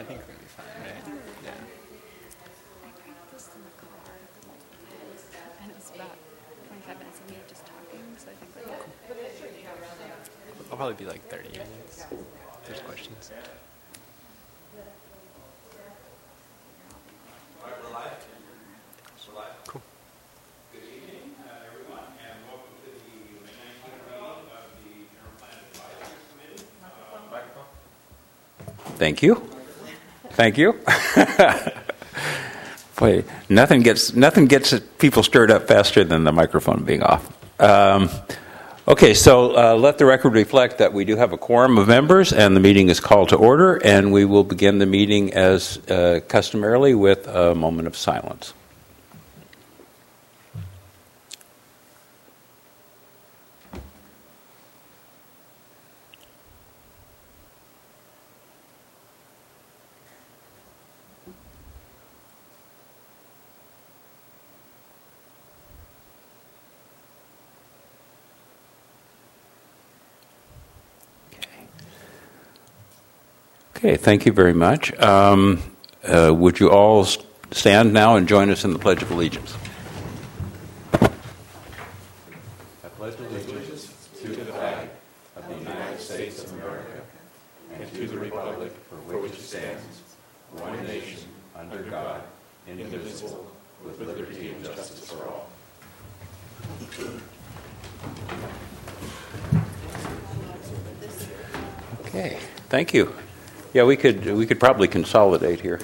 think we're going to be fine, right? Yeah. I practiced in the car, and it was about 25 minutes of me just talking, so I think It'll probably be like 30 minutes. If there's questions. Cool. Good evening, everyone, and welcome to the May 19th meeting of the General Plan Advisory Committee. Thank you. Thank you. Boy, nothing gets people stirred up faster than the microphone being off. Okay, so let the record reflect that we do have a quorum of members, and the meeting is called to order, and we will begin the meeting as customarily with a moment of silence. Okay, thank you very much. Would you all stand now and join us in the Pledge of Allegiance? I pledge allegiance to the flag of the United States of America and to the republic for which it stands, one nation, under God, indivisible, with liberty and justice for all. Okay, thank you. Yeah, we could probably consolidate here.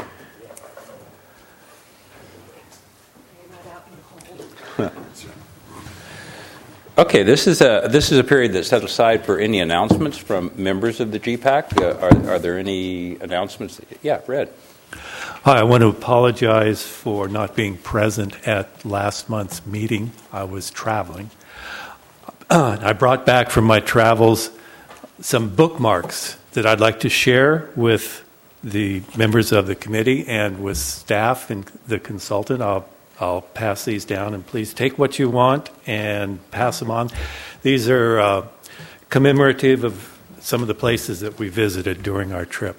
Okay, this is a period that's set aside for any announcements from members of the GPAC. Are there any announcements? Yeah, Red. Hi, I want to apologize for not being present at last month's meeting. I was traveling. I brought back from my travels some bookmarks that I'd like to share with the members of the committee and with staff and the consultant. I'll pass these down, and please take what you want and pass them on. These are commemorative of some of the places that we visited during our trip.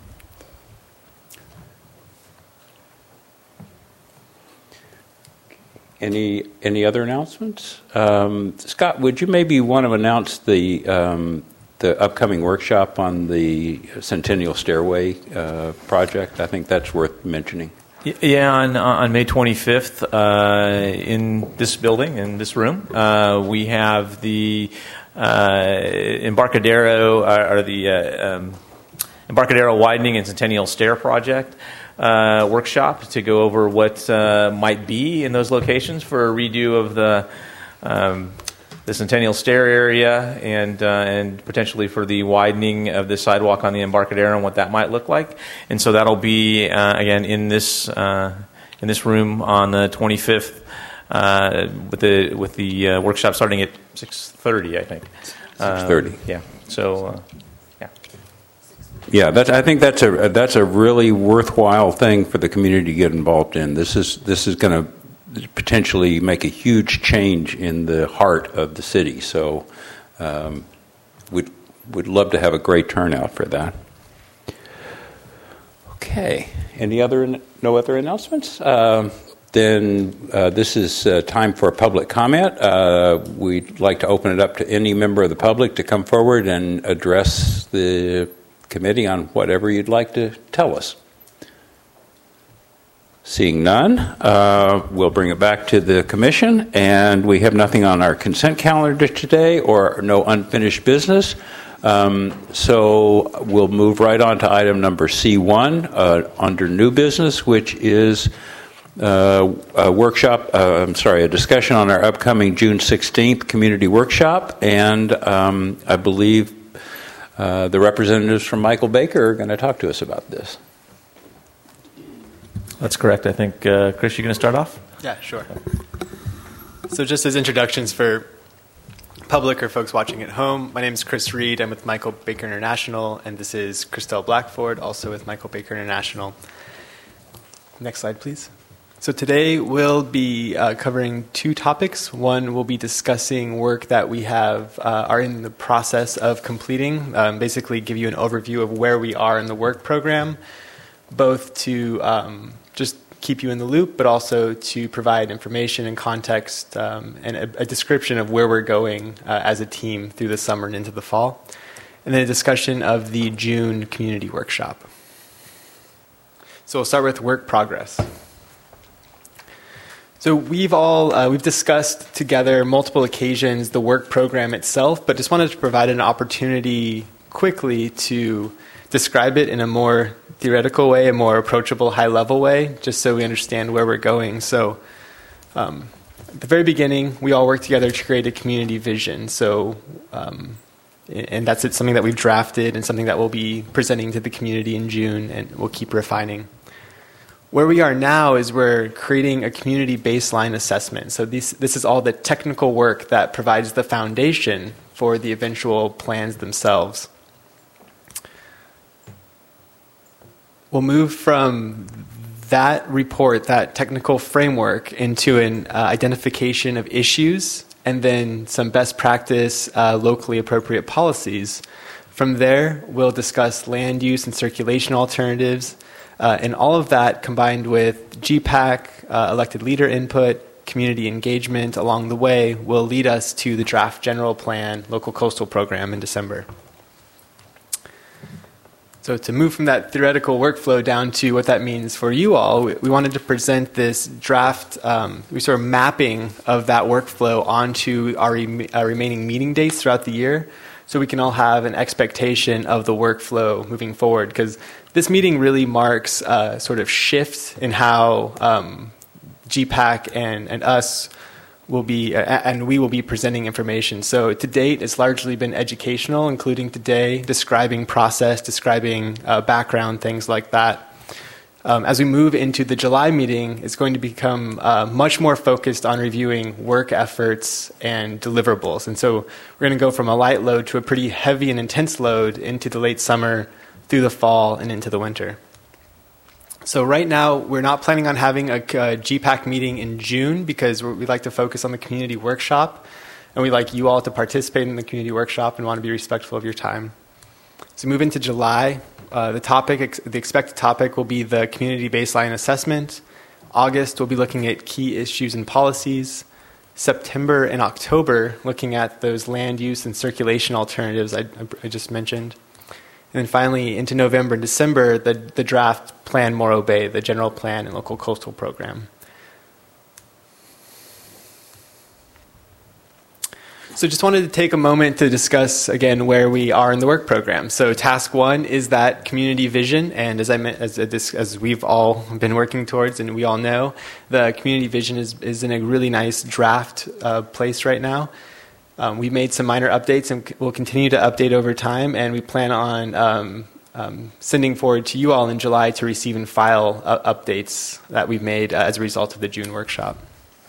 Any other announcements? Scott, would you maybe want to announce the upcoming workshop on the Centennial Stairway project? I think that's worth mentioning. Yeah, on May 25th, in this building, in this room, we have the Embarcadero Widening and Centennial Stair Project workshop to go over what might be in those locations for a redo of the Centennial Stair area and potentially for the widening of the sidewalk on the Embarcadero and what that might look like. And so that'll be again in this room on the 25th with the workshop starting at 6:30, I think. 6:30. Yeah. So. Yeah, I think that's a really worthwhile thing for the community to get involved in. This is going to potentially make a huge change in the heart of the city. So we'd love to have a great turnout for that. Okay. No other announcements? Then this is time for a public comment. We'd like to open it up to any member of the public to come forward and address the committee on whatever you'd like to tell us. Seeing none, we'll bring it back to the commission, and we have nothing on our consent calendar today or no unfinished business. So we'll move right on to item number C1 under new business, which is a discussion on our upcoming June 16th community workshop, and I believe the representatives from Michael Baker are going to talk to us about this. That's correct. I think, Chris, you going to start off? Yeah, sure. So just as introductions for public or folks watching at home, my name is Chris Reed. I'm with Michael Baker International, and this is Christelle Blackford, also with Michael Baker International. Next slide, please. So today we'll be covering two topics. One, we'll be discussing work that we are in the process of completing, basically give you an overview of where we are in the work program. both to just keep you in the loop, but also to provide information and context and a description of where we're going as a team through the summer and into the fall. And then a discussion of the June community workshop. So we'll start with work progress. So we've discussed together multiple occasions the work program itself, but just wanted to provide an opportunity quickly to describe it in a more theoretical way, a more approachable, high-level way, just so we understand where we're going. So at the very beginning, we all worked together to create a community vision. So, and that's something that we've drafted and something that we'll be presenting to the community in June, and we'll keep refining. Where we are now is we're creating a community baseline assessment. So this is all the technical work that provides the foundation for the eventual plans themselves. We'll move from that report, that technical framework, into an identification of issues and then some best practice, locally appropriate policies. From there, we'll discuss land use and circulation alternatives, and all of that combined with GPAC, elected leader input, community engagement along the way will lead us to the draft general plan local coastal program in December. So to move from that theoretical workflow down to what that means for you all, we wanted to present this draft, sort of mapping of that workflow onto our remaining meeting dates throughout the year, so we can all have an expectation of the workflow moving forward. Because this meeting really marks a sort of shift in how GPAC and us will be, and we will be presenting information. So to date, it's largely been educational, including today, describing process, describing background, things like that. As we move into the July meeting, it's going to become much more focused on reviewing work efforts and deliverables. And so we're going to go from a light load to a pretty heavy and intense load into the late summer, through the fall, and into the winter. So right now, we're not planning on having a GPAC meeting in June because we'd like to focus on the community workshop, and we'd like you all to participate in the community workshop and want to be respectful of your time. So move into July. The expected topic will be the community baseline assessment. August, we'll be looking at key issues and policies. September and October, looking at those land use and circulation alternatives I just mentioned. And then finally, into November and December, the draft Plan More Obey, the general plan and local coastal program. So just wanted to take a moment to discuss, again, where we are in the work program. So task one is that community vision, and as we've all been working towards, and we all know, the community vision is in a really nice draft place right now. We made some minor updates, and we'll continue to update over time, and we plan on sending forward to you all in July to receive and file updates that we've made as a result of the June workshop.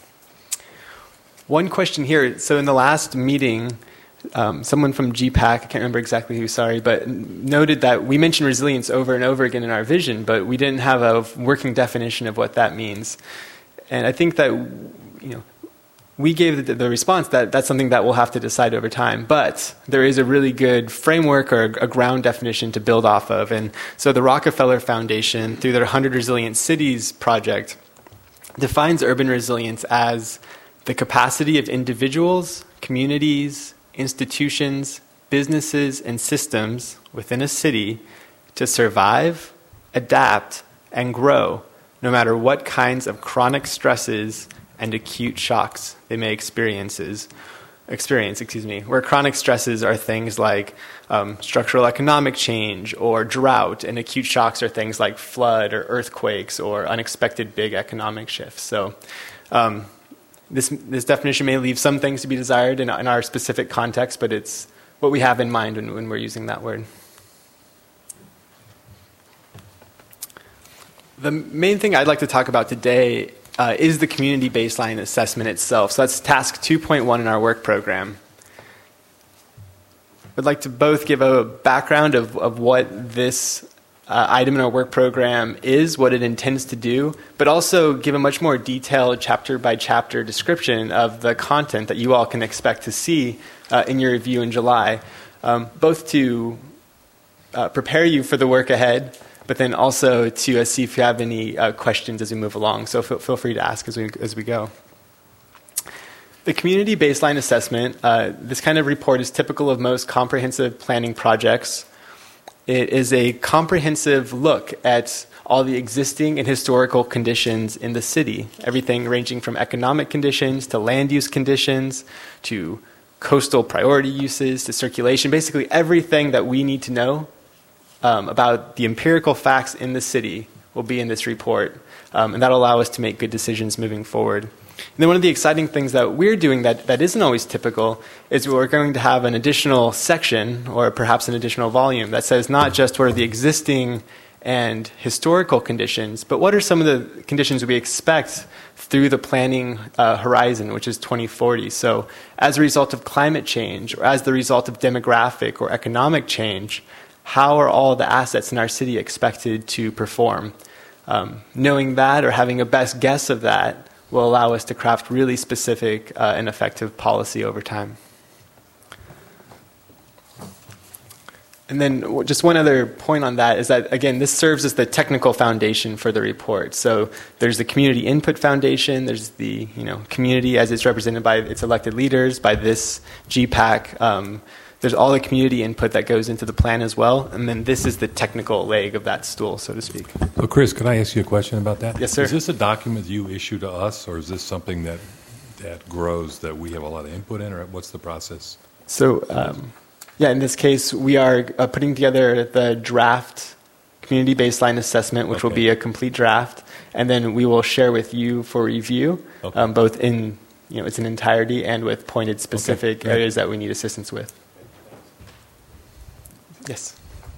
One question here. So in the last meeting, someone from GPAC, I can't remember exactly who, sorry, but noted that we mentioned resilience over and over again in our vision, but we didn't have a working definition of what that means. And I think that, we gave the response that that's something that we'll have to decide over time. But there is a really good framework or a ground definition to build off of. And so the Rockefeller Foundation, through their 100 Resilient Cities project, defines urban resilience as the capacity of individuals, communities, institutions, businesses, and systems within a city to survive, adapt, and grow, no matter what kinds of chronic stresses and acute shocks they may experience, where chronic stresses are things like structural economic change or drought, and acute shocks are things like flood or earthquakes or unexpected big economic shifts. So this definition may leave some things to be desired in our specific context, but it's what we have in mind when we're using that word. The main thing I'd like to talk about today is the community baseline assessment itself. So that's task 2.1 in our work program. I'd like to both give a background of what this item in our work program is, what it intends to do, but also give a much more detailed chapter-by-chapter description of the content that you all can expect to see in your review in July, both to prepare you for the work ahead, but then also to see if you have any questions as we move along. So feel free to ask as we go. The community baseline assessment, this kind of report is typical of most comprehensive planning projects. It is a comprehensive look at all the existing and historical conditions in the city, everything ranging from economic conditions to land use conditions to coastal priority uses to circulation, basically everything that we need to know about the empirical facts in the city will be in this report, and that'll allow us to make good decisions moving forward. And then one of the exciting things that we're doing that isn't always typical is we're going to have an additional section or perhaps an additional volume that says not just what are the existing and historical conditions, but what are some of the conditions we expect through the planning horizon, which is 2040. So as a result of climate change or as the result of demographic or economic change, how are all the assets in our city expected to perform? Knowing that or having a best guess of that will allow us to craft really specific and effective policy over time. And then just one other point on that is that, again, this serves as the technical foundation for the report. So there's the community input foundation, there's the community as it's represented by its elected leaders, by this GPAC. There's all the community input that goes into the plan as well, and then this is the technical leg of that stool, so to speak. So, Chris, can I ask you a question about that? Yes, sir. Is this a document you issue to us, or is this something that grows that we have a lot of input in, or what's the process? So, in this case, we are putting together the draft community baseline assessment, which will be a complete draft, and then we will share with you for review, both in its entirety and with pointed specific areas that we need assistance with. Yes.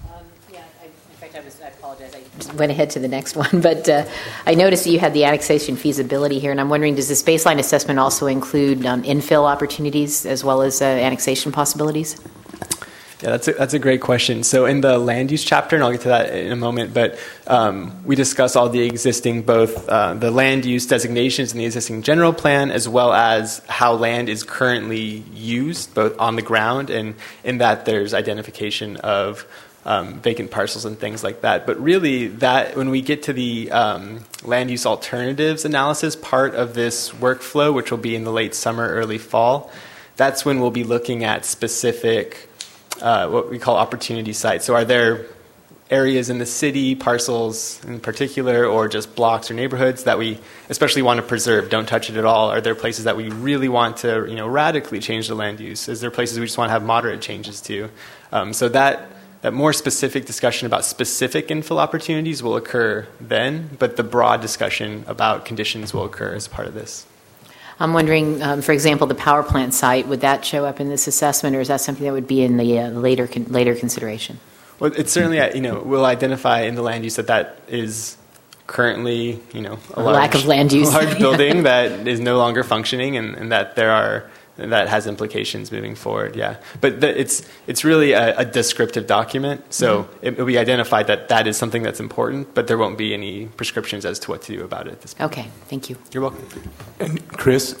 I apologize. I went ahead to the next one, but I noticed that you had the annexation feasibility here, and I'm wondering, does this baseline assessment also include infill opportunities as well as annexation possibilities? Yeah, that's a great question. So in the land use chapter, and I'll get to that in a moment, but we discuss all the existing, both the land use designations in the existing general plan, as well as how land is currently used, both on the ground, and in that there's identification of vacant parcels and things like that. But really, that when we get to the land use alternatives analysis part of this workflow, which will be in the late summer, early fall, that's when we'll be looking at specific what we call opportunity sites. So are there areas in the city, parcels in particular, or just blocks or neighborhoods that we especially want to preserve, don't touch it at all? Are there places that we really want to radically change the land use? Is there places we just want to have moderate changes to? So that more specific discussion about specific infill opportunities will occur then, but the broad discussion about conditions will occur as part of this. I'm wondering, for example, the power plant site, would that show up in this assessment, or is that something that would be in the later consideration? Well, it's certainly, we'll identify in the land use that is currently, a lack of land use, large building that is no longer functioning, and that that has implications moving forward. Yeah, but it's really a descriptive document, so it will be identified that is something that's important, but there won't be any prescriptions as to what to do about it at this point. Okay, thank you. You're welcome. And Chris,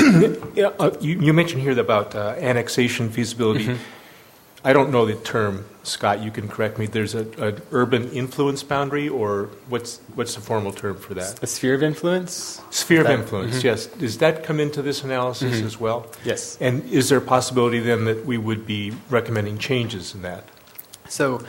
you mentioned here about annexation feasibility. Mm-hmm. I don't know the term, Scott. You can correct me. There's an urban influence boundary, or what's the formal term for that? A sphere of influence. Sphere of influence. Mm-hmm. Yes. Does that come into this analysis as well? Yes. And is there a possibility then that we would be recommending changes in that? So,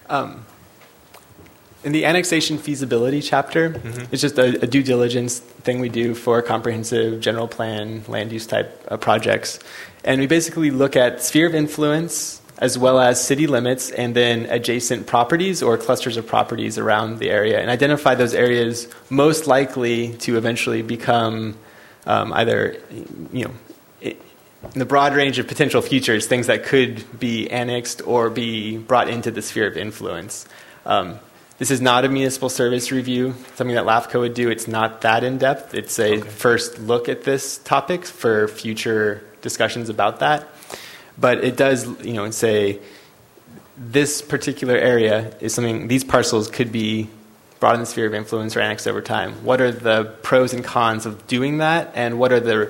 in the annexation feasibility chapter, it's just a due diligence thing we do for comprehensive general plan, land use type projects, and we basically look at sphere of influence, as well as city limits, and then adjacent properties or clusters of properties around the area, and identify those areas most likely to eventually become either, in the broad range of potential futures, things that could be annexed or be brought into the sphere of influence. This is not a municipal service review, something that LAFCO would do. It's not that in-depth. It's a first look at this topic for future discussions about that. But it does, say this particular area is something, these parcels could be brought in the sphere of influence or annexed over time. What are the pros and cons of doing that, and what are the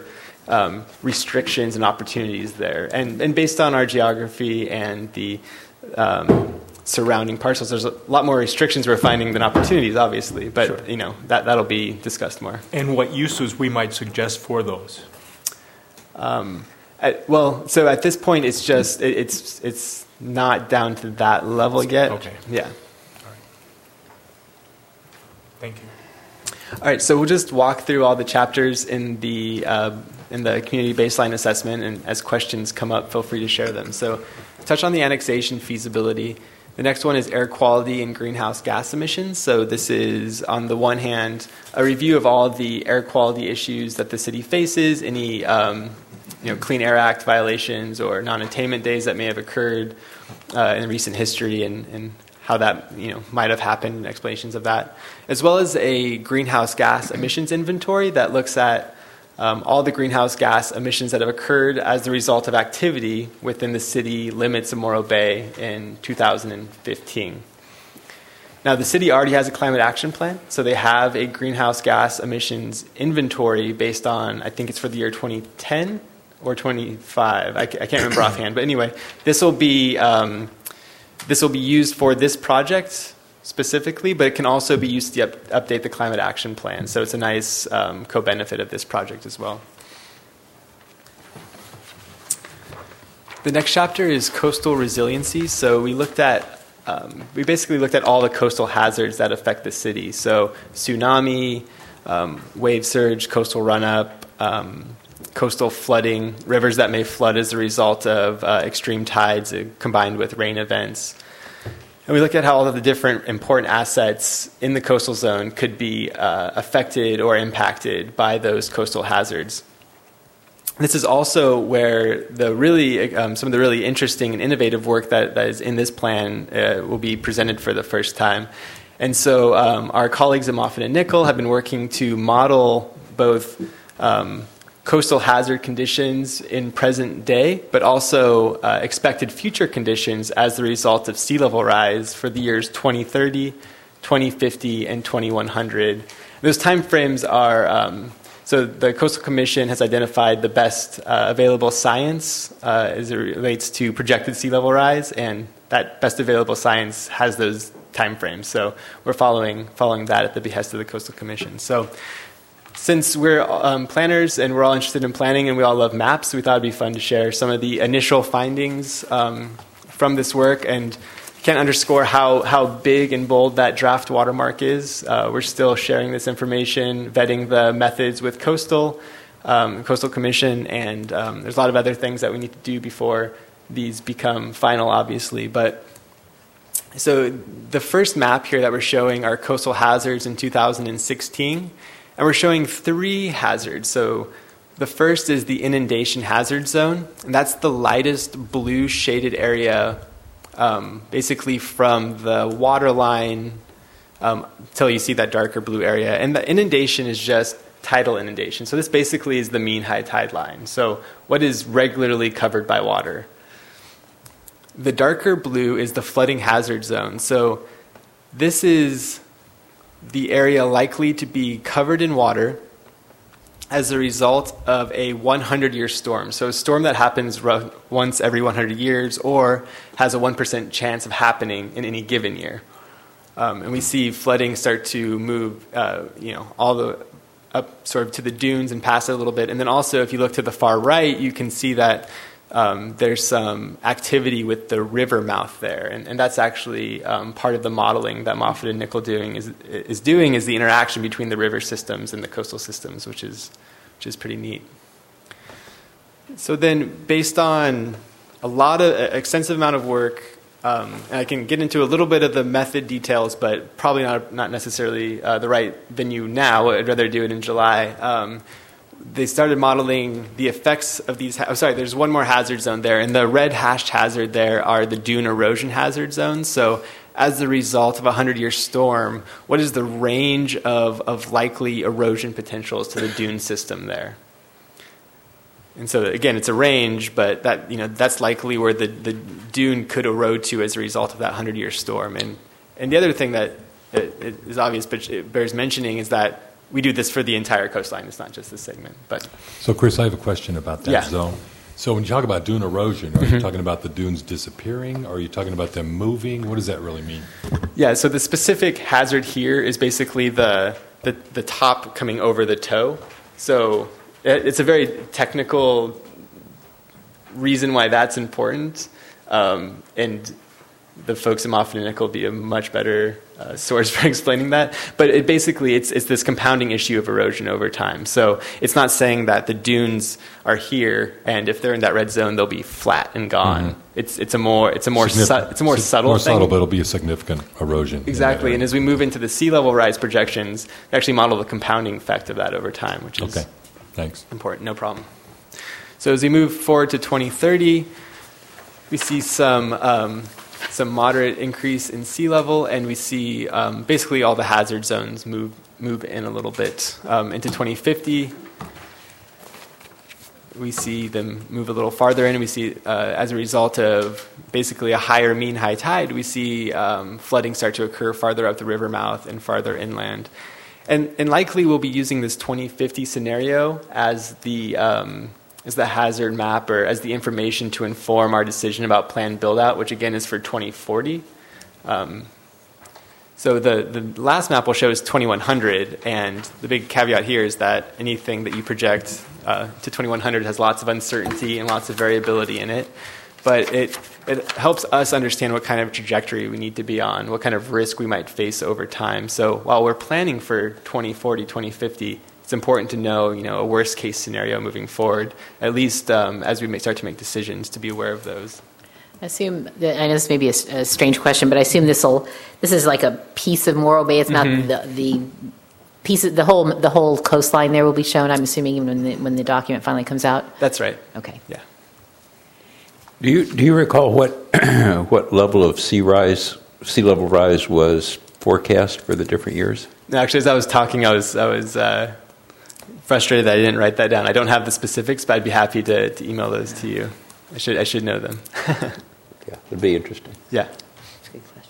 restrictions and opportunities there? And based on our geography and the surrounding parcels. There's a lot more restrictions we're finding than opportunities, obviously, but Sure. That'll be discussed more. And what uses we might suggest for those? So at this point, it's just it's not down to that level yet. Okay. Yeah. Thank you. All right, so we'll just walk through all the chapters in the community baseline assessment, and as questions come up, feel free to share them. So touch on the annexation feasibility. The next one is air quality and greenhouse gas emissions. So this is, on the one hand, a review of all the air quality issues that the city faces, any Clean Air Act violations or non-attainment days that may have occurred in recent history, and how that might have happened, and explanations of that, as well as a greenhouse gas emissions inventory that looks at all the greenhouse gas emissions that have occurred as the result of activity within the city limits of Morro Bay in 2015. Now, the city already has a climate action plan, so they have a greenhouse gas emissions inventory based on, I think it's for the year 2010 or 25. I can't remember offhand, but anyway, this will be used for this project specifically, but it can also be used to update the climate action plan. So it's a nice co-benefit of this project as well. The next chapter is coastal resiliency. So we basically looked at all the coastal hazards that affect the city. So tsunami, wave surge, coastal run-up, coastal flooding, rivers that may flood as a result of extreme tides combined with rain events. And we looked at how all of the different important assets in the coastal zone could be affected or impacted by those coastal hazards. This is also where some of the really interesting and innovative work that is in this plan will be presented for the first time. And so our colleagues at Moffitt and Nichol have been working to model both coastal hazard conditions in present day, but also expected future conditions as the result of sea level rise for the years 2030, 2050, and 2100. Those timeframes are, so the Coastal Commission has identified the best available science as it relates to projected sea level rise, and that best available science has those timeframes. So we're following that at the behest of the Coastal Commission. So since we're planners and we're all interested in planning and we all love maps, we thought it'd be fun to share some of the initial findings from this work, and can't underscore how big and bold that draft watermark is. We're still sharing this information, vetting the methods with Coastal Commission, and there's a lot of other things that we need to do before these become final, obviously. But so the first map here that we're showing are coastal hazards in 2016. And we're showing 3 hazards. So the first is the inundation hazard zone, and that's the lightest blue shaded area, basically from the water line till you see that darker blue area. And the inundation is just tidal inundation. So this basically is the mean high tide line. So what is regularly covered by water? The darker blue is the flooding hazard zone. So this is the area likely to be covered in water as a result of a 100-year storm. So a storm that happens once every 100 years or has a 1% chance of happening in any given year. And we see flooding start to move, all the up sort of to the dunes and past it a little bit. And then also, if you look to the far right, you can see that there's some activity with the river mouth there, and that's actually part of the modeling that Moffitt and Nichol is the interaction between the river systems and the coastal systems, which is pretty neat. So then, based on a lot of extensive amount of work, and I can get into a little bit of the method details, but probably not necessarily the right venue now. I'd rather do it in July. They started modeling the effects of these. There's one more hazard zone there, and the red hashed hazard there are the dune erosion hazard zones. So, as the result of a 100-year storm, what is the range of likely erosion potentials to the dune system there? And so, again, it's a range, but that's likely where the dune could erode to as a result of that 100-year storm. And the other thing that is obvious, but it bears mentioning, is that we do this for the entire coastline. It's not just this segment. But so, Chris, I have a question about that zone. So when you talk about dune erosion, are you talking about the dunes disappearing? Or are you talking about them moving? What does that really mean? Yeah, so the specific hazard here is basically the top coming over the toe. So it's a very technical reason why that's important. And the folks in Moffett and Nichol will be a much better source for explaining that. But it's this compounding issue of erosion over time. So it's not saying that the dunes are here, and if they're in that red zone, they'll be flat and gone. Mm-hmm. It's a more subtle more thing. subtle, but it'll be a significant erosion. Exactly. And as we move into the sea level rise projections, they actually model the compounding effect of that over time, which is Thanks. important. No problem. So as we move forward to 2030, we see some moderate increase in sea level, and we see basically all the hazard zones move in a little bit. Into 2050, we see them move a little farther in. We see, as a result of basically a higher mean high tide, we see flooding start to occur farther up the river mouth and farther inland. And likely we'll be using this 2050 scenario as the hazard map, or as the information to inform our decision about planned build-out, which again is for 2040. So the last map we'll show is 2100, and the big caveat here is that anything that you project to 2100 has lots of uncertainty and lots of variability in it. But it helps us understand what kind of trajectory we need to be on, what kind of risk we might face over time. So while we're planning for 2040, 2050, it's important to know, a worst-case scenario moving forward, at least as we start to make decisions, to be aware of those. I assume that, I know this may be a strange question, but I assume this is like a piece of Morro Bay. It's not the piece of the whole coastline there will be shown. I'm assuming when the document finally comes out. That's right. Okay. Yeah. Do you recall what what level of sea level rise was forecast for the different years? No, actually, as I was talking, I was frustrated that I didn't write that down. I don't have the specifics, but I'd be happy to email those to you. I should know them. Yeah, it'd be interesting. Yeah. That's a good question.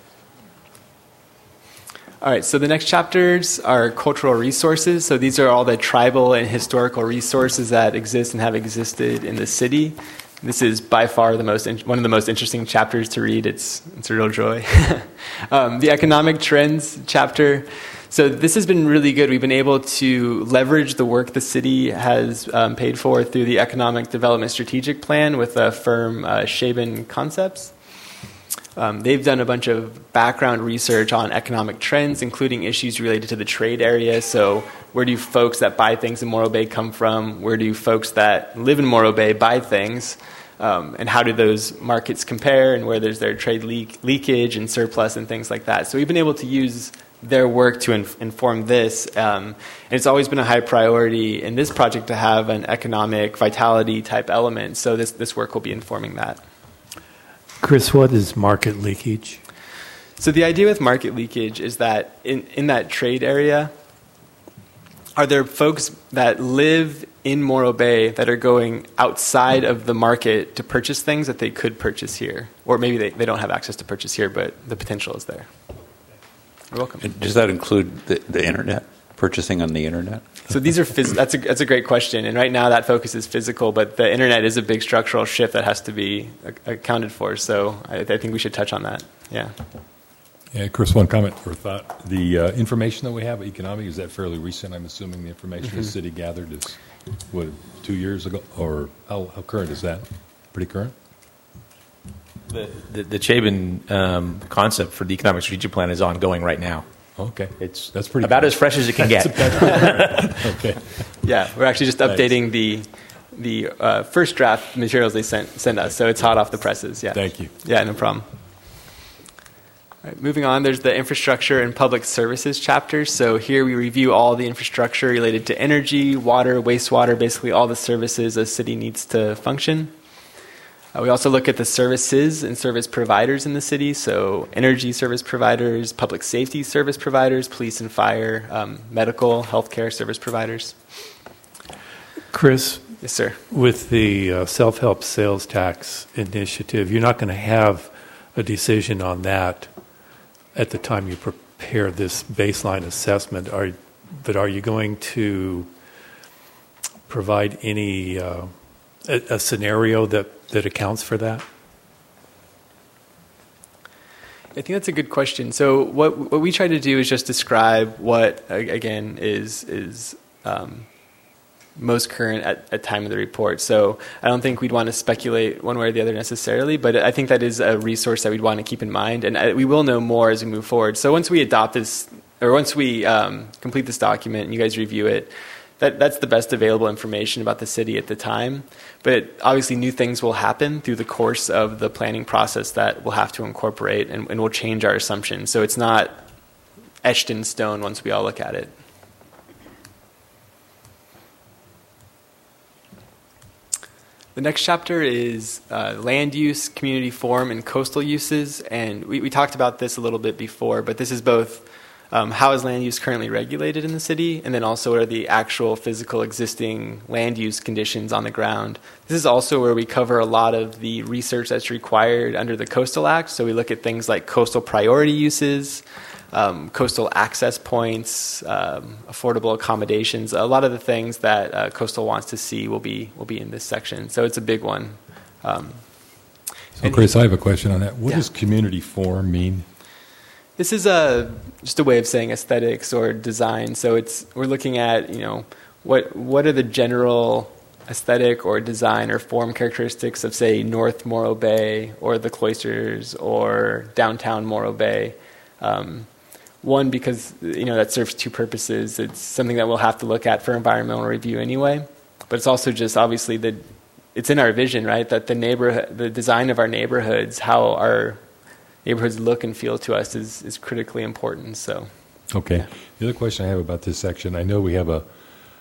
All right, so the next chapters are cultural resources. So these are all the tribal and historical resources that exist and have existed in the city. This is by far one of the most interesting chapters to read. It's a real joy. The economic trends chapter. So this has been really good. We've been able to leverage the work the city has paid for through the Economic Development Strategic Plan with the firm Shaban Concepts. They've done a bunch of background research on economic trends, including issues related to the trade area. So where do folks that buy things in Morro Bay come from? Where do folks that live in Morro Bay buy things? And how do those markets compare, and where there's their trade leakage and surplus and things like that. So we've been able to use their work to inform this. And it's always been a high priority in this project to have an economic vitality type element. So this work will be informing that. Chris, what is market leakage? So the idea with market leakage is that in that trade area, are there folks that live in Morro Bay that are going outside of the market to purchase things that they could purchase here? Or maybe they don't have access to purchase here, but the potential is there. You're welcome. Does that include the internet, purchasing on the internet? So these are that's a great question, and right now that focus is physical, but the internet is a big structural shift that has to be accounted for. So I think we should touch on that. Yeah. Yeah, Chris, one comment or thought. The information that we have, economic, is that fairly recent? I'm assuming the information the city gathered is, 2 years ago? Or how current is that? Pretty current? The Shaban concept for the economic strategic plan is ongoing right now. Okay. That's pretty about cool. as fresh as it can get. Okay. Yeah, we're actually just updating the first draft materials they send us, so it's hot off the presses. Yeah. Thank you. Yeah, no problem. All right, moving on, there's the infrastructure and public services chapter. So here we review all the infrastructure related to energy, water, wastewater, basically all the services a city needs to function. We also look at the services and service providers in the city, so energy service providers, public safety service providers, police and fire, medical, healthcare service providers. Chris? Yes, sir. With the self-help sales tax initiative, you're not going to have a decision on that at the time you prepare this baseline assessment. But are you going to provide any a scenario that accounts for that? I think that's a good question. So what we try to do is just describe what, again, is most current at time of the report. So I don't think we'd want to speculate one way or the other necessarily, but I think that is a resource that we'd want to keep in mind, and we will know more as we move forward. So once we adopt this, or once we complete this document and you guys review it, that's the best available information about the city at the time. But obviously new things will happen through the course of the planning process that we'll have to incorporate, and we'll change our assumptions. So it's not etched in stone once we all look at it. The next chapter is land use, community form, and coastal uses. And we talked about this a little bit before, but this is both how is land use currently regulated in the city, and then also what are the actual physical existing land use conditions on the ground. This is also where we cover a lot of the research that's required under the Coastal Act. So we look at things like coastal priority uses, coastal access points, affordable accommodations. A lot of the things that Coastal wants to see will be in this section. So it's a big one. So, Chris, I have a question on that. What does community form mean? This is just a way of saying aesthetics or design. So we're looking at, what are the general aesthetic or design or form characteristics of, say, North Morro Bay or the Cloisters or downtown Morro Bay. One, because that serves two purposes. It's something that we'll have to look at for environmental review anyway, but it's also just obviously it's in our vision, right? That the design of our neighborhoods, how our neighborhoods look and feel to us is critically important. So, okay. Yeah. The other question I have about this section, I know we have an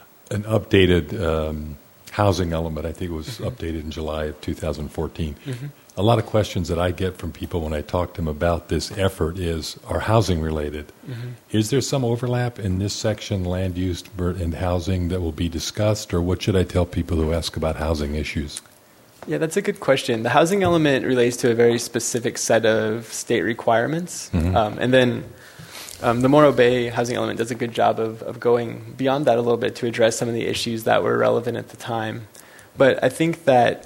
updated housing element. I think it was updated in July of 2014. Mm-hmm. A lot of questions that I get from people when I talk to them about this effort are housing related. Mm-hmm. Is there some overlap in this section, land use and housing, that will be discussed, or what should I tell people who ask about housing issues? Yeah, that's a good question. The housing element relates to a very specific set of state requirements. Mm-hmm. And then the Morro Bay housing element does a good job of going beyond that a little bit to address some of the issues that were relevant at the time. But I think that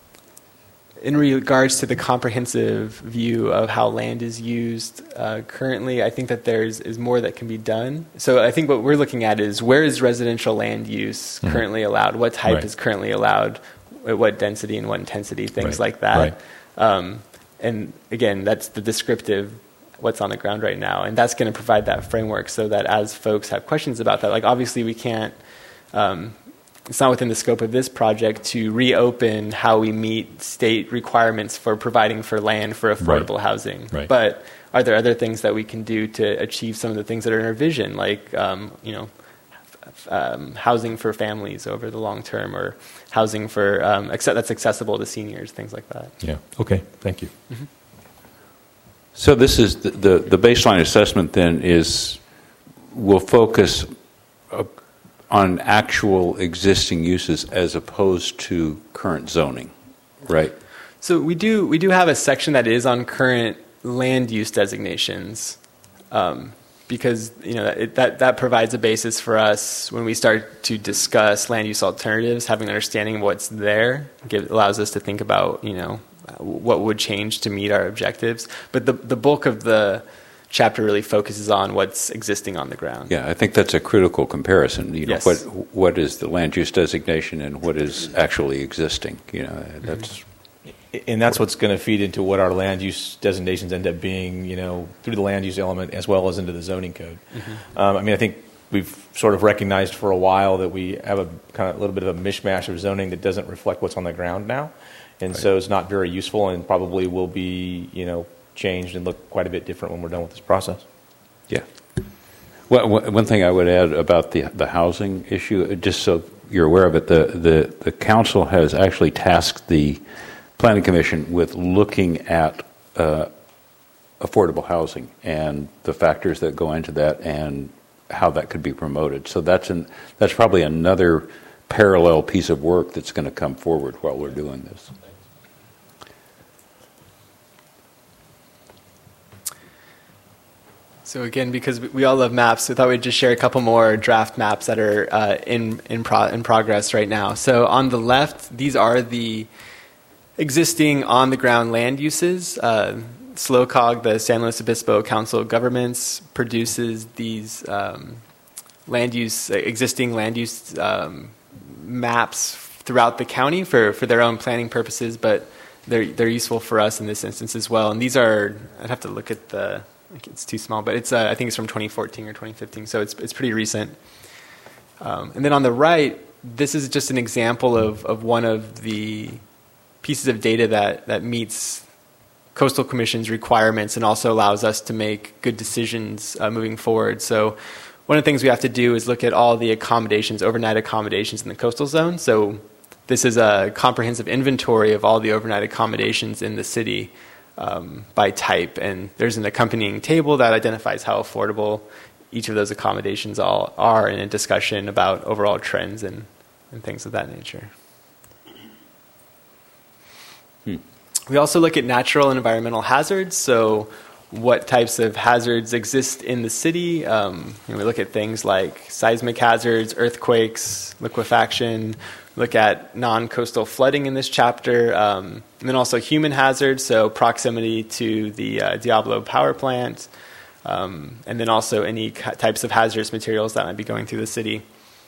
in regards to the comprehensive view of how land is used currently, I think that is more that can be done. So I think what we're looking at is, where is residential land use currently allowed? What type is currently allowed? At what density and what intensity, things like that. Right. And again, that's the descriptive, what's on the ground right now. And that's going to provide that framework so that as folks have questions about that, like obviously we can't, it's not within the scope of this project to reopen how we meet state requirements for providing for land for affordable housing. Right. But are there other things that we can do to achieve some of the things that are in our vision, like, housing for families over the long term, or housing for that's accessible to seniors, things like that. Yeah. Okay. Thank you. Mm-hmm. So this is the baseline assessment. Then will focus on actual existing uses as opposed to current zoning, right? So we do have a section that is on current land use designations. Because that provides a basis for us when we start to discuss land use alternatives. Having an understanding of what's there allows us to think about what would change to meet our objectives. But the bulk of the chapter really focuses on what's existing on the ground. Yeah, I think that's a critical comparison. Yes. What is the land use designation and what is actually existing? That's. And that's what's going to feed into what our land use designations end up being, through the land use element as well as into the zoning code. Mm-hmm. I think we've sort of recognized for a while that we have a kind of a little bit of a mishmash of zoning that doesn't reflect what's on the ground now. And so it's not very useful and probably will be, changed and look quite a bit different when we're done with this process. Yeah. Well, one thing I would add about the housing issue, just so you're aware of it, the council has actually tasked the Planning Commission with looking at affordable housing and the factors that go into that and how that could be promoted. So that's probably another parallel piece of work that's going to come forward while we're doing this. So again, because we all love maps, we thought we'd just share a couple more draft maps that are in progress right now. So on the left, these are the existing on-the-ground land uses. SLOCOG, the San Luis Obispo Council of Governments, produces these existing land use maps throughout the county for their own planning purposes, but they're useful for us in this instance as well. And these are, I'd have to look at it's too small, but it's I think it's from 2014 or 2015, so it's pretty recent. And then on the right, this is just an example of one of the pieces of data that meets Coastal Commission's requirements and also allows us to make good decisions moving forward. So one of the things we have to do is look at all the accommodations, overnight accommodations in the coastal zone. So this is a comprehensive inventory of all the overnight accommodations in the city by type. And there's an accompanying table that identifies how affordable each of those accommodations all are, in a discussion about overall trends and things of that nature. We also look at natural and environmental hazards. So what types of hazards exist in the city. We look at things like seismic hazards, earthquakes, liquefaction. We look at non-coastal flooding in this chapter. And then also human hazards, so proximity to the Diablo power plant. And then also any types of hazardous materials that might be going through the city.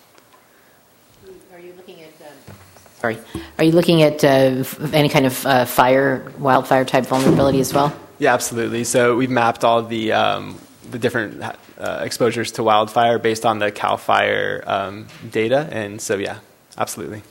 Are you looking at any kind of wildfire type vulnerability as well? Yeah, absolutely. So we've mapped all the different exposures to wildfire based on the CAL FIRE data, and so yeah, absolutely.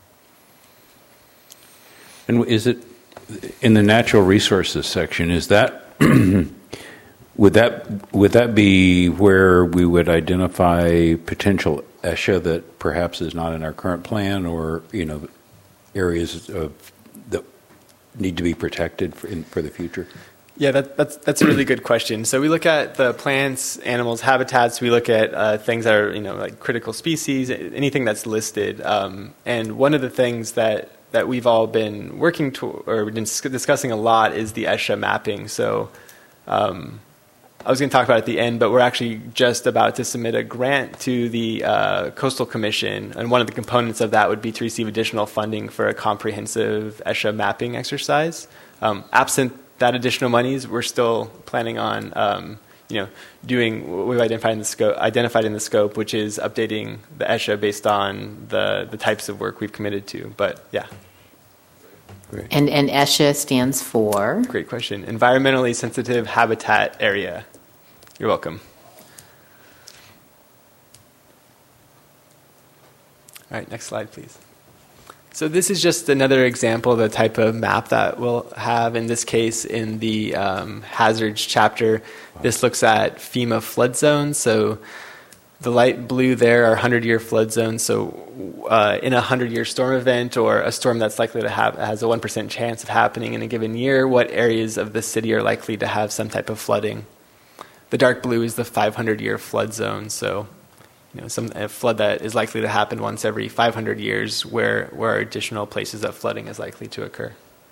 And is it in the natural resources section? Is that would that be where we would identify potential ESHA that perhaps is not in our current plan, or areas that need to be protected for the future? Yeah, that's a really good question. So we look at the plants, animals, habitats. We look at things that are like critical species, anything that's listed. And one of the things that we've all been working to, or been discussing a lot, is the ESHA mapping. So I was going to talk about it at the end, but we're actually just about to submit a grant to the Coastal Commission, and one of the components of that would be to receive additional funding for a comprehensive ESHA mapping exercise. Absent that additional monies, we're still planning on doing what we've identified in the scope, which is updating the ESHA based on the types of work we've committed to. But yeah. Great. And ESHA stands for? Great question. Environmentally Sensitive Habitat Area. You're welcome. All right, next slide, please. So this is just another example of the type of map that we'll have, in this case, in the hazards chapter. This looks at FEMA flood zones. So the light blue there are 100-year flood zones. So in a 100-year storm event, or a storm that's likely to has a 1% chance of happening in a given year, what areas of the city are likely to have some type of flooding? The dark blue is the 500-year flood zone. So a flood that is likely to happen once every 500 years, where are additional places that flooding is likely to occur.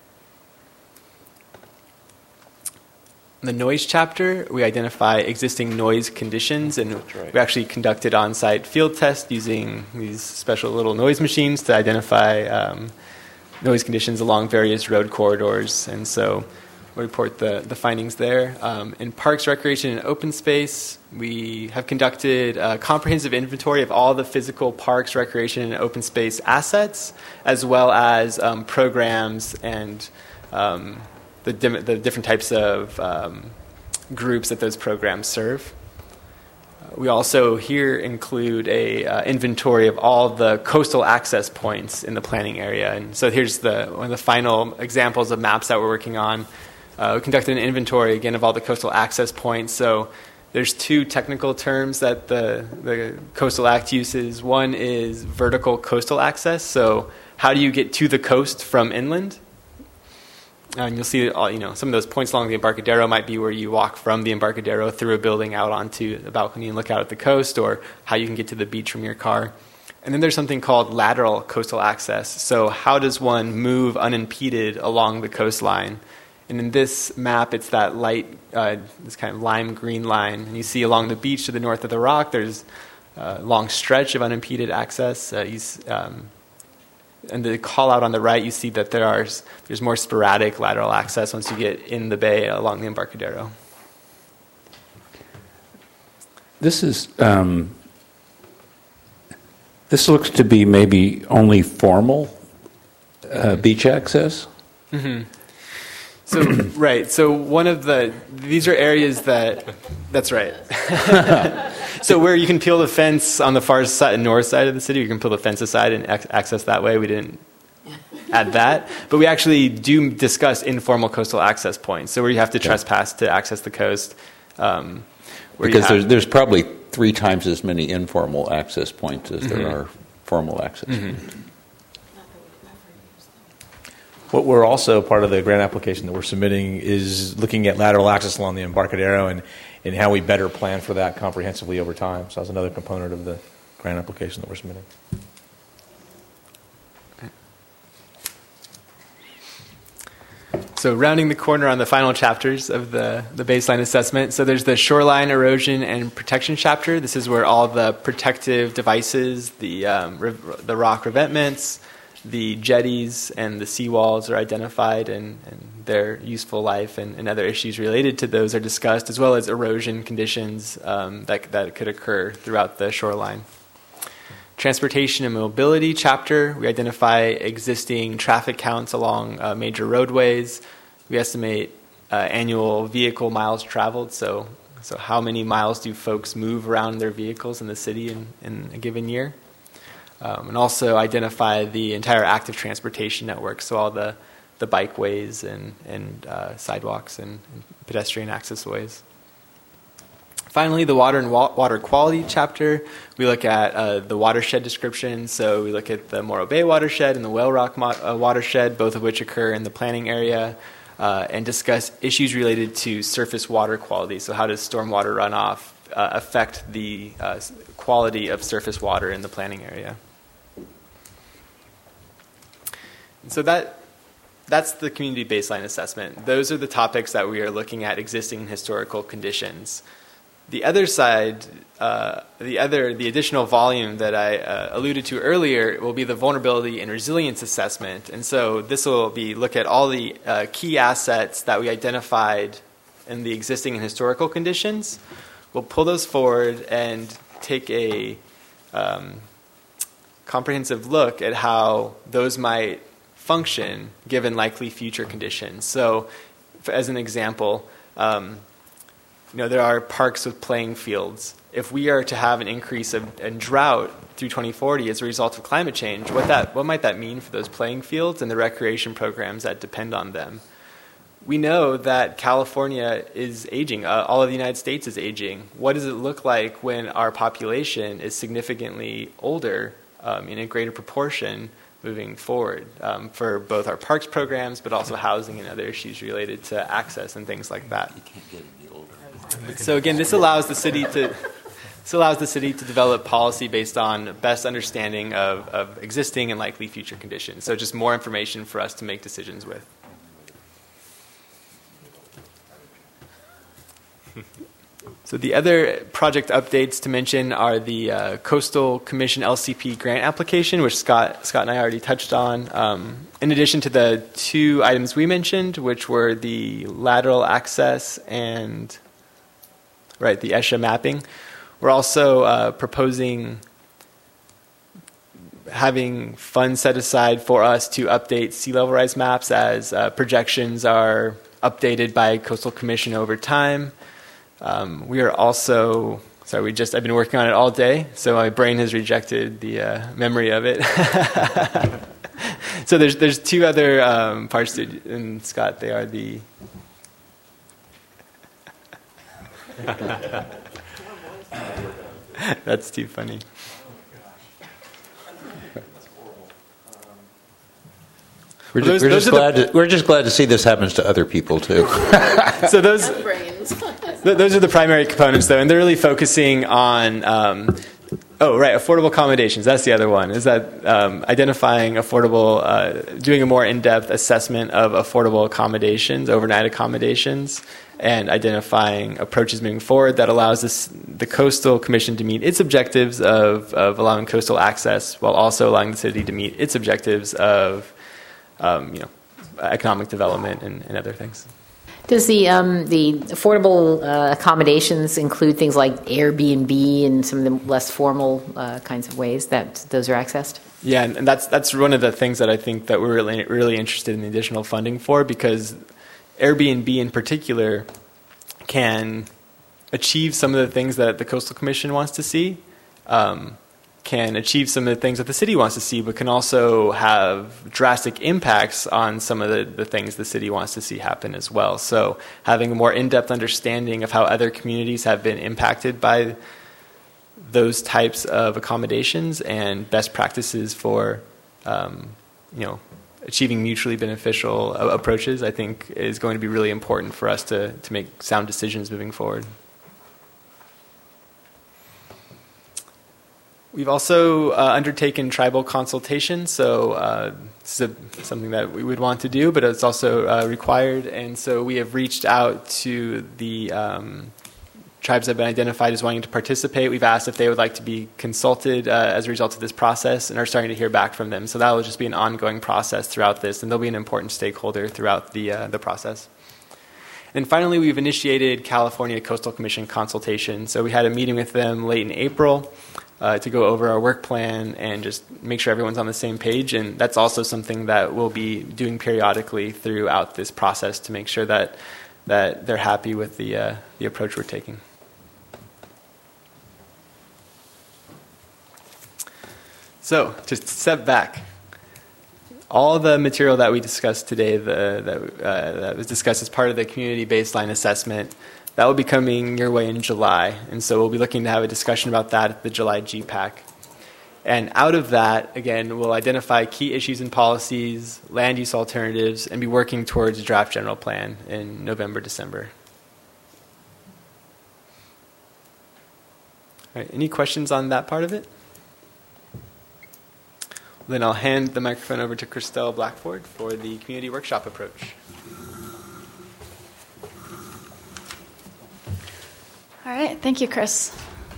In the noise chapter, we identify existing noise conditions, and we actually conducted on-site field tests using these special little noise machines to identify noise conditions along various road corridors, and so we'll report the findings there. In parks, recreation, and open space, we have conducted a comprehensive inventory of all the physical parks, recreation, and open space assets, as well as programs and the different types of groups that those programs serve. We also here include a inventory of all the coastal access points in the planning area. And so here's one of the final examples of maps that we're working on. We conducted an inventory, again, of all the coastal access points. So there's two technical terms that the Coastal Act uses. One is vertical coastal access. So how do you get to the coast from inland? And you'll see some of those points along the Embarcadero might be where you walk from the Embarcadero through a building out onto the balcony and look out at the coast, or how you can get to the beach from your car. And then there's something called lateral coastal access. So how does one move unimpeded along the coastline? And in this map, it's that light, this kind of lime green line. And you see along the beach to the north of the rock, there's a long stretch of unimpeded access. And the call out on the right, you see that there's more sporadic lateral access once you get in the bay along the Embarcadero. This is this looks to be maybe only formal beach access. Mm-hmm. So right. So these are areas that's right. So where you can peel the fence on the far side, north side of the city, you can peel the fence aside and access that way. We didn't add that, but we actually do discuss informal coastal access points. So where you have to trespass to access the coast. Because there's probably 3 times as many informal access points as there are formal access points. What we're also, part of the grant application that we're submitting, is looking at lateral access along the Embarcadero and how we better plan for that comprehensively over time. So that's another component of the grant application that we're submitting. So rounding the corner on the final chapters of the baseline assessment. So there's the shoreline erosion and protection chapter. This is where all the protective devices, the rock revetments, the jetties, and the seawalls are identified, and their useful life and other issues related to those are discussed, as well as erosion conditions that could occur throughout the shoreline. Transportation and mobility chapter, we identify existing traffic counts along major roadways. We estimate annual vehicle miles traveled, so how many miles do folks move around their vehicles in the city in a given year? And also identify the entire active transportation network, so all the bikeways and sidewalks and pedestrian access ways. Finally, the water and water quality chapter, we look at the watershed description. So we look at the Morro Bay watershed and the Whale Rock watershed, both of which occur in the planning area, and discuss issues related to surface water quality. So how does stormwater runoff affect the quality of surface water in the planning area? And so that's the community baseline assessment. Those are the topics that we are looking at, existing historical conditions. The other side, the additional volume that I alluded to earlier will be the vulnerability and resilience assessment. And so this will be look at all the key assets that we identified in the existing and historical conditions. We'll pull those forward and take a comprehensive look at how those might function given likely future conditions. So, as an example, there are parks with playing fields. If we are to have an increase in drought through 2040 as a result of climate change, what might that mean for those playing fields and the recreation programs that depend on them? We know that California is aging. All of the United States is aging. What does it look like when our population is significantly older in a greater proportion moving forward for both our parks programs, but also housing and other issues related to access and things like that? You can't get any older. So again, this allows the city to develop policy based on best understanding of existing and likely future conditions. So just more information for us to make decisions with. So the other project updates to mention are the Coastal Commission LCP grant application, which Scott and I already touched on. In addition to the 2 items we mentioned, which were the lateral access and the ESHA mapping, we're also proposing having funds set aside for us to update sea level rise maps as projections are updated by Coastal Commission over time. We are also, I've been working on it all day, so my brain has rejected the memory of it. So there's 2 other parts to it, and Scott, they are the... That's too funny. We're just glad to see this happens to other people too. So those are the primary components, though, and they're really focusing on Oh, right, affordable accommodations. That's the other one. Is that identifying affordable, doing a more in-depth assessment of affordable accommodations, overnight accommodations, and identifying approaches moving forward that allows the Coastal Commission to meet its objectives of allowing coastal access while also allowing the city to meet its objectives of economic development and other things. Does the affordable accommodations include things like Airbnb and some of the less formal kinds of ways that those are accessed? Yeah, and that's one of the things that I think that we're really interested in the additional funding for, because Airbnb in particular can achieve some of the things that the Coastal Commission wants to see, can achieve some of the things that the city wants to see, but can also have drastic impacts on some of the things the city wants to see happen as well. So having a more in-depth understanding of how other communities have been impacted by those types of accommodations and best practices for achieving mutually beneficial approaches, I think is going to be really important for us to make sound decisions moving forward. We've also undertaken tribal consultation, so this is something that we would want to do, but it's also required. And so we have reached out to the tribes that have been identified as wanting to participate. We've asked if they would like to be consulted as a result of this process, and are starting to hear back from them. So that will just be an ongoing process throughout this, and they'll be an important stakeholder throughout the process. And finally, we've initiated California Coastal Commission consultation. So we had a meeting with them late in April to go over our work plan and just make sure everyone's on the same page. And that's also something that we'll be doing periodically throughout this process to make sure that they're happy with the approach we're taking. So, just step back. All the material that we discussed today, that was discussed as part of the community baseline assessment, that will be coming your way in July. And so we'll be looking to have a discussion about that at the July GPAC. And out of that, again, we'll identify key issues and policies, land use alternatives, and be working towards a draft general plan in November, December. All right, any questions on that part of it? Then I'll hand the microphone over to Christelle Blackford for the community workshop approach. All right, thank you, Chris.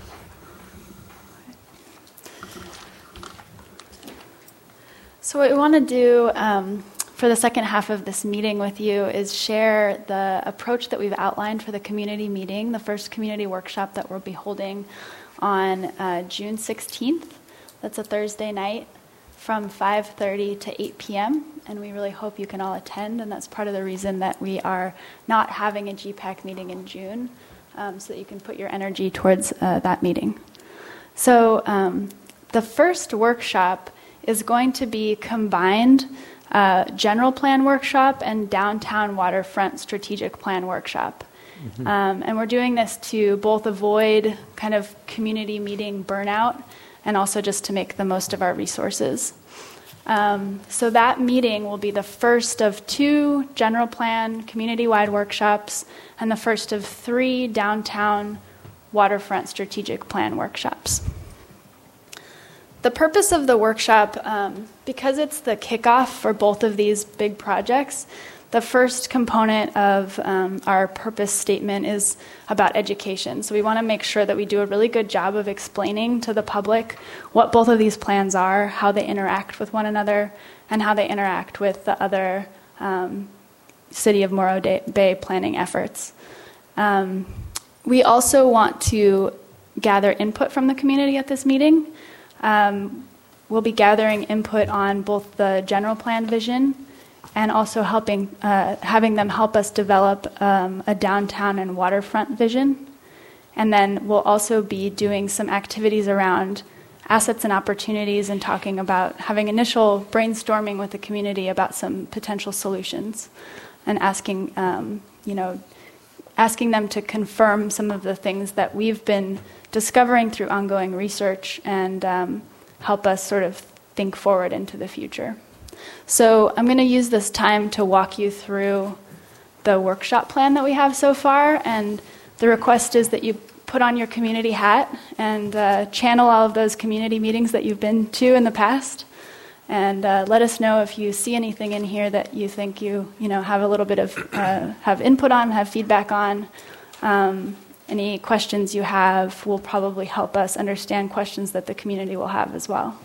So what we want to do for the second half of this meeting with you is share the approach that we've outlined for the community meeting, the first community workshop that we'll be holding on June 16th. That's a Thursday night from 5:30 to 8 p.m., and we really hope you can all attend, and that's part of the reason that we are not having a GPAC meeting in June, so that you can put your energy towards that meeting. So the first workshop is going to be combined general plan workshop and downtown waterfront strategic plan workshop. Mm-hmm. And we're doing this to both avoid kind of community meeting burnout and also just to make the most of our resources. So that meeting will be the first of 2 general plan community-wide workshops and the first of 3 downtown waterfront strategic plan workshops. The purpose of the workshop, because it's the kickoff for both of these big projects, the first component of our purpose statement is about education. So we want to make sure that we do a really good job of explaining to the public what both of these plans are, how they interact with one another, and how they interact with the other City of Morro Bay planning efforts. We also want to gather input from the community at this meeting. We'll be gathering input on both the general plan vision and also having them help us develop a downtown and waterfront vision. And then we'll also be doing some activities around assets and opportunities and talking about having initial brainstorming with the community about some potential solutions and asking them to confirm some of the things that we've been discovering through ongoing research and help us sort of think forward into the future. So I'm going to use this time to walk you through the workshop plan that we have so far, and the request is that you put on your community hat and channel all of those community meetings that you've been to in the past. And let us know if you see anything in here that you think you have a little bit of have input on, have feedback on. Any questions you have will probably help us understand questions that the community will have as well.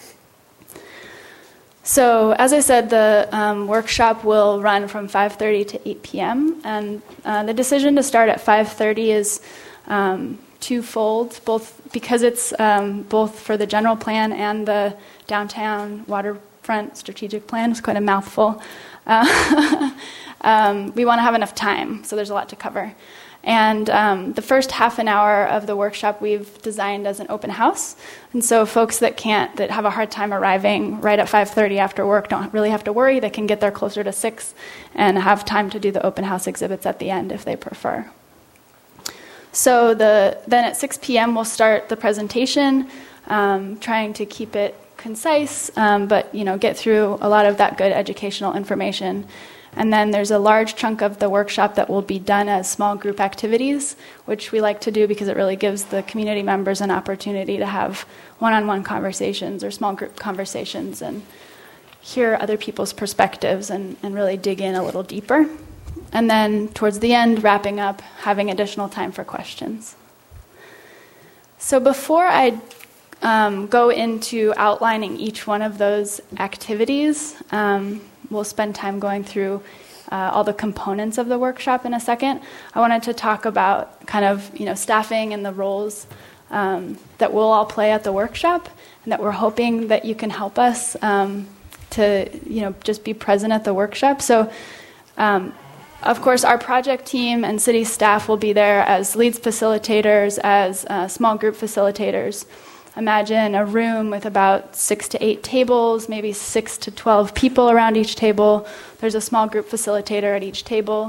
So, as I said, the workshop will run from 5:30 to 8 p.m. And the decision to start at 5:30 is twofold, both because it's both for the general plan and the downtown waterfront strategic plan. It's quite a mouthful. We want to have enough time, so there's a lot to cover. And the first half an hour of the workshop we've designed as an open house. And so folks that have a hard time arriving right at 5:30 after work don't really have to worry. They can get there closer to 6 and have time to do the open house exhibits at the end if they prefer. So then at 6 p.m. we'll start the presentation, trying to keep it concise, but get through a lot of that good educational information. And then there's a large chunk of the workshop that will be done as small group activities, which we like to do because it really gives the community members an opportunity to have one-on-one conversations or small group conversations and hear other people's perspectives and really dig in a little deeper. And then towards the end, wrapping up, having additional time for questions. So before I go into outlining each one of those activities, we'll spend time going through all the components of the workshop in a second. I wanted to talk about kind of staffing and the roles that we'll all play at the workshop, and that we're hoping that you can help us to just be present at the workshop. So, of course, our project team and city staff will be there as leads facilitators, as small group facilitators. Imagine a room with about 6 to 8 tables, maybe 6 to 12 people around each table. There's a small group facilitator at each table.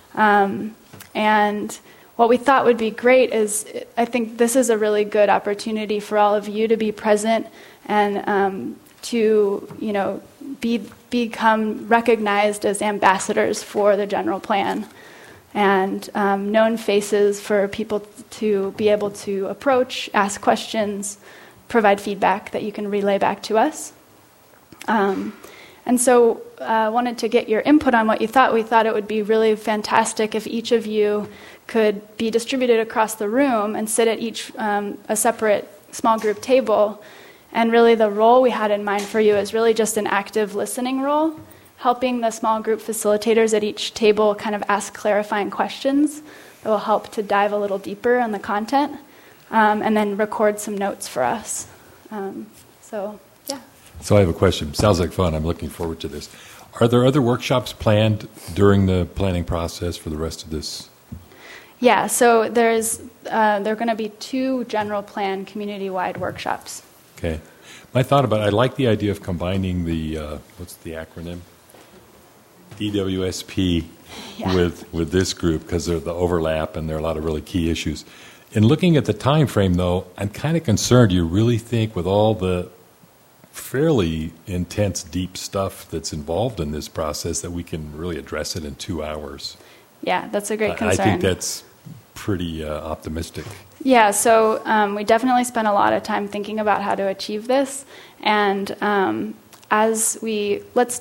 And what we thought would be great is, I think this is a really good opportunity for all of you to be present and to, become recognized as ambassadors for the general plan. And known faces for people to be able to approach, ask questions, provide feedback that you can relay back to us. And so I wanted to get your input on what you thought. We thought it would be really fantastic if each of you could be distributed across the room and sit at each a separate small group table. And really the role we had in mind for you is really just an active listening role, helping the small group facilitators at each table kind of ask clarifying questions that will help to dive a little deeper on the content, and then record some notes for us. Yeah. So I have a question. Sounds like fun. I'm looking forward to this. Are there other workshops planned during the planning process for the rest of this? Yeah, so there are going to be 2 general plan community-wide workshops. Okay. My thought about it, I like the idea of combining the, what's the acronym? EWSP with this group, because there's the overlap and there are a lot of really key issues. In looking at the time frame, though, I'm kind of concerned. Do you really think with all the fairly intense, deep stuff that's involved in this process that we can really address it in 2 hours? Yeah, that's a great concern. I think that's pretty optimistic. Yeah, so we definitely spent a lot of time thinking about how to achieve this. And let's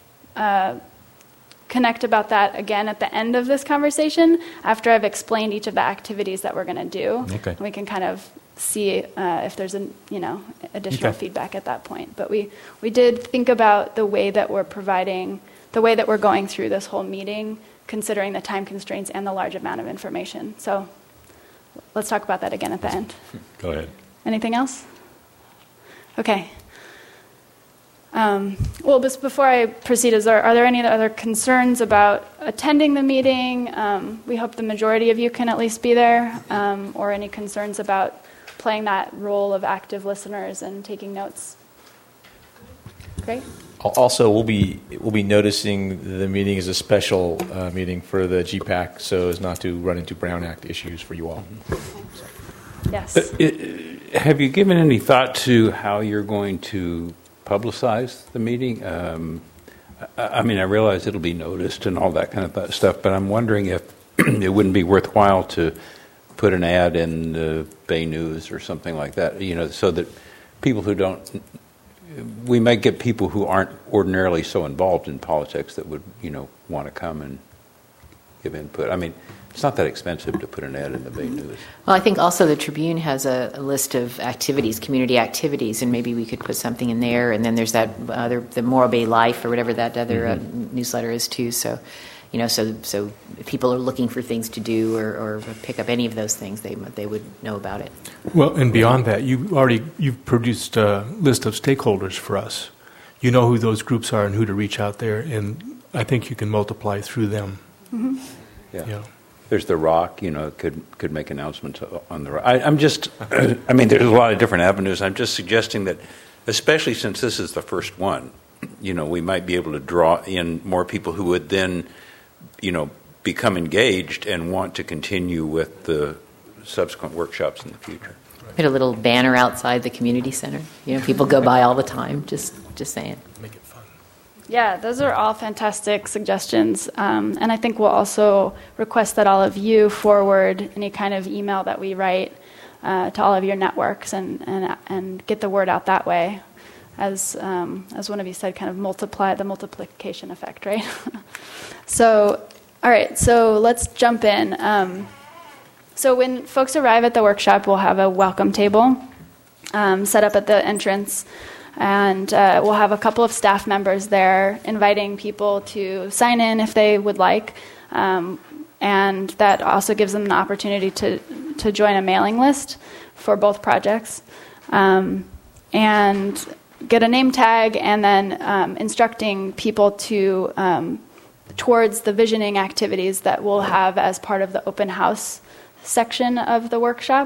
connect about that again at the end of this conversation after I've explained each of the activities that we're going to do. Okay. And we can kind of see if there's additional feedback at that point. But we did think about the way that we're going through this whole meeting, considering the time constraints and the large amount of information. So let's talk about that again at the end. Go ahead. Anything else? Okay. Well, just before I proceed, are there any other concerns about attending the meeting? We hope the majority of you can at least be there, or any concerns about playing that role of active listeners and taking notes? Great. Also, we'll be noticing the meeting as a special meeting for the GPAC, so as not to run into Brown Act issues for you all. Yes. Have you given any thought to how you're going to publicize the meeting? I realize it'll be noticed and all that kind of stuff, but I'm wondering if it wouldn't be worthwhile to put an ad in the Bay News or something like that, so that people who don't, we might get people who aren't ordinarily so involved in politics that would, want to come and give input. I mean, it's not that expensive to put an ad in the Bay News. Well, I think also the Tribune has a list of activities, community activities, and maybe we could put something in there. And then there's that other, the Morro Bay Life or whatever that other newsletter is too. So, so if people are looking for things to do or pick up any of those things, they would know about it. Well, and beyond that, you've produced a list of stakeholders for us. You know who those groups are and who to reach out there, and I think you can multiply through them. Mm-hmm. Yeah. There's the Rock, could make announcements on the Rock. I'm just, there's a lot of different avenues. I'm just suggesting that, especially since this is the first one, we might be able to draw in more people who would then, become engaged and want to continue with the subsequent workshops in the future. Put a little banner outside the community center. People go by all the time. Just saying. Make it fun. Yeah, those are all fantastic suggestions. And I think we'll also request that all of you forward any kind of email that we write to all of your networks and get the word out that way. As one of you said, kind of multiply the multiplication effect, right? So, all right, so let's jump in. So when folks arrive at the workshop, we'll have a welcome table set up at the entrance. And we'll have a couple of staff members there inviting people to sign in if they would like. And that also gives them the opportunity to join a mailing list for both projects. And get a name tag, and then instructing people towards the visioning activities that we'll have as part of the open house section of the workshop.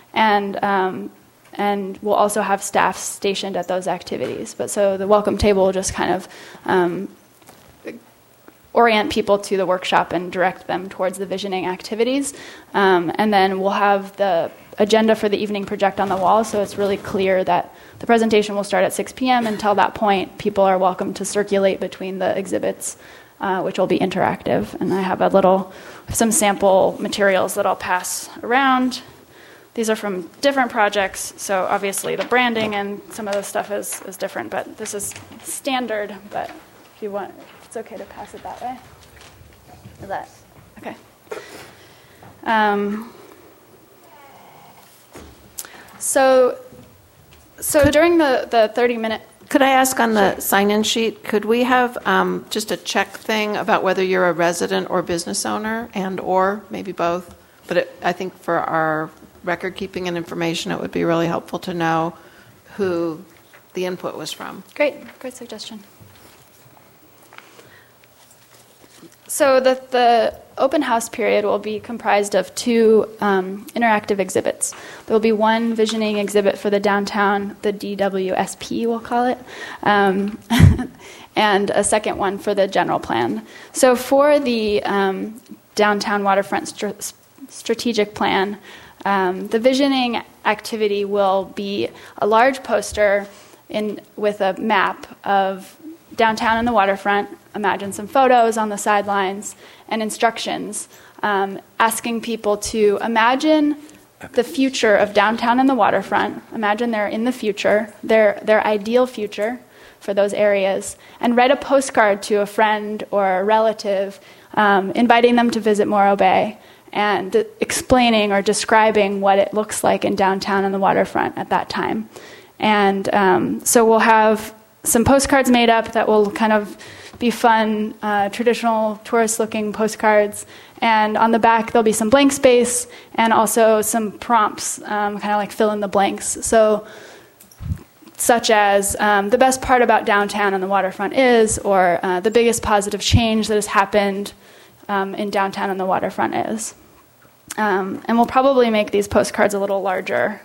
And we'll also have staff stationed at those activities. But so the welcome table will just kind of orient people to the workshop and direct them towards the visioning activities. And then we'll have the agenda for the evening project on the wall, so it's really clear that the presentation will start at 6 p.m. Until that point, people are welcome to circulate between the exhibits, which will be interactive. And I have some sample materials that I'll pass around. These are from different projects, so obviously the branding and some of the stuff is different, but this is standard. But if you want, it's okay to pass it that way. Is that okay? So during the 30-minute... Could I ask on the sign-in sheet, could we have just a check thing about whether you're a resident or business owner, or maybe both? But I think for our record keeping and information, it would be really helpful to know who the input was from. Great suggestion. So the open house period will be comprised of two interactive exhibits. There will be one visioning exhibit for the downtown, the DWSP we'll call it, and a second one for the general plan. So for the downtown waterfront strategic plan, the visioning activity will be a large poster with a map of downtown and the waterfront. Imagine some photos on the sidelines and instructions asking people to imagine the future of downtown and the waterfront. Imagine they're in the future, their ideal future for those areas, and write a postcard to a friend or a relative inviting them to visit Morro Bay and explaining or describing what it looks like in downtown and the waterfront at that time. And so we'll have some postcards made up that will kind of be fun, traditional tourist-looking postcards. And on the back, there'll be some blank space and also some prompts, kind of like fill in the blanks. So, such as the best part about downtown and the waterfront is, or the biggest positive change that has happened in downtown and the waterfront is. And we'll probably make these postcards a little larger.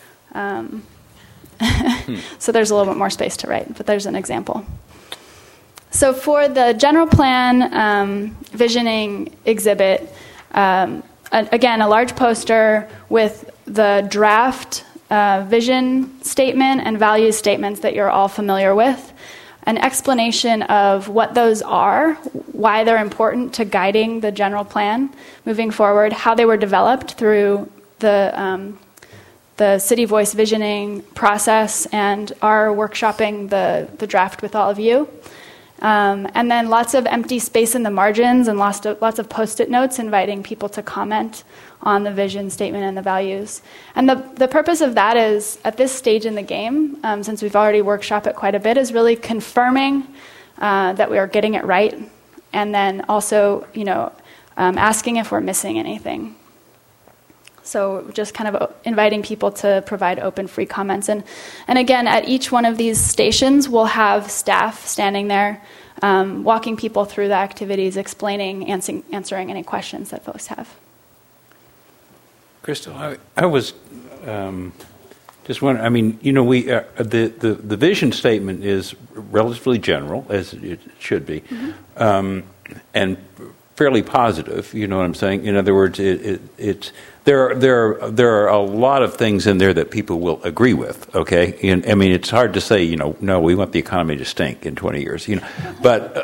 So there's a little bit more space to write, but there's an example. So for the general plan visioning exhibit, again, a large poster with the draft vision statement and value statements that you're all familiar with, an explanation of what those are, why they're important to guiding the general plan moving forward, how they were developed through the City Voice visioning process and are workshopping the draft with all of you. And then lots of empty space in the margins and lots of Post-it notes inviting people to comment on the vision statement and the values. And the purpose of that is, at this stage in the game, since we've already workshopped it quite a bit, is really confirming that we are getting it right, and then also, asking if we're missing anything. So just kind of inviting people to provide open, free comments. And again, at each one of these stations, we'll have staff standing there, walking people through the activities, explaining, answering any questions that folks have. Crystal, I was just wondering, I mean, we the vision statement is relatively general, as it should be, and fairly positive, you know what I'm saying? In other words, there are a lot of things in there that people will agree with, okay? And, I mean, it's hard to say, no, we want the economy to stink in 20 years, But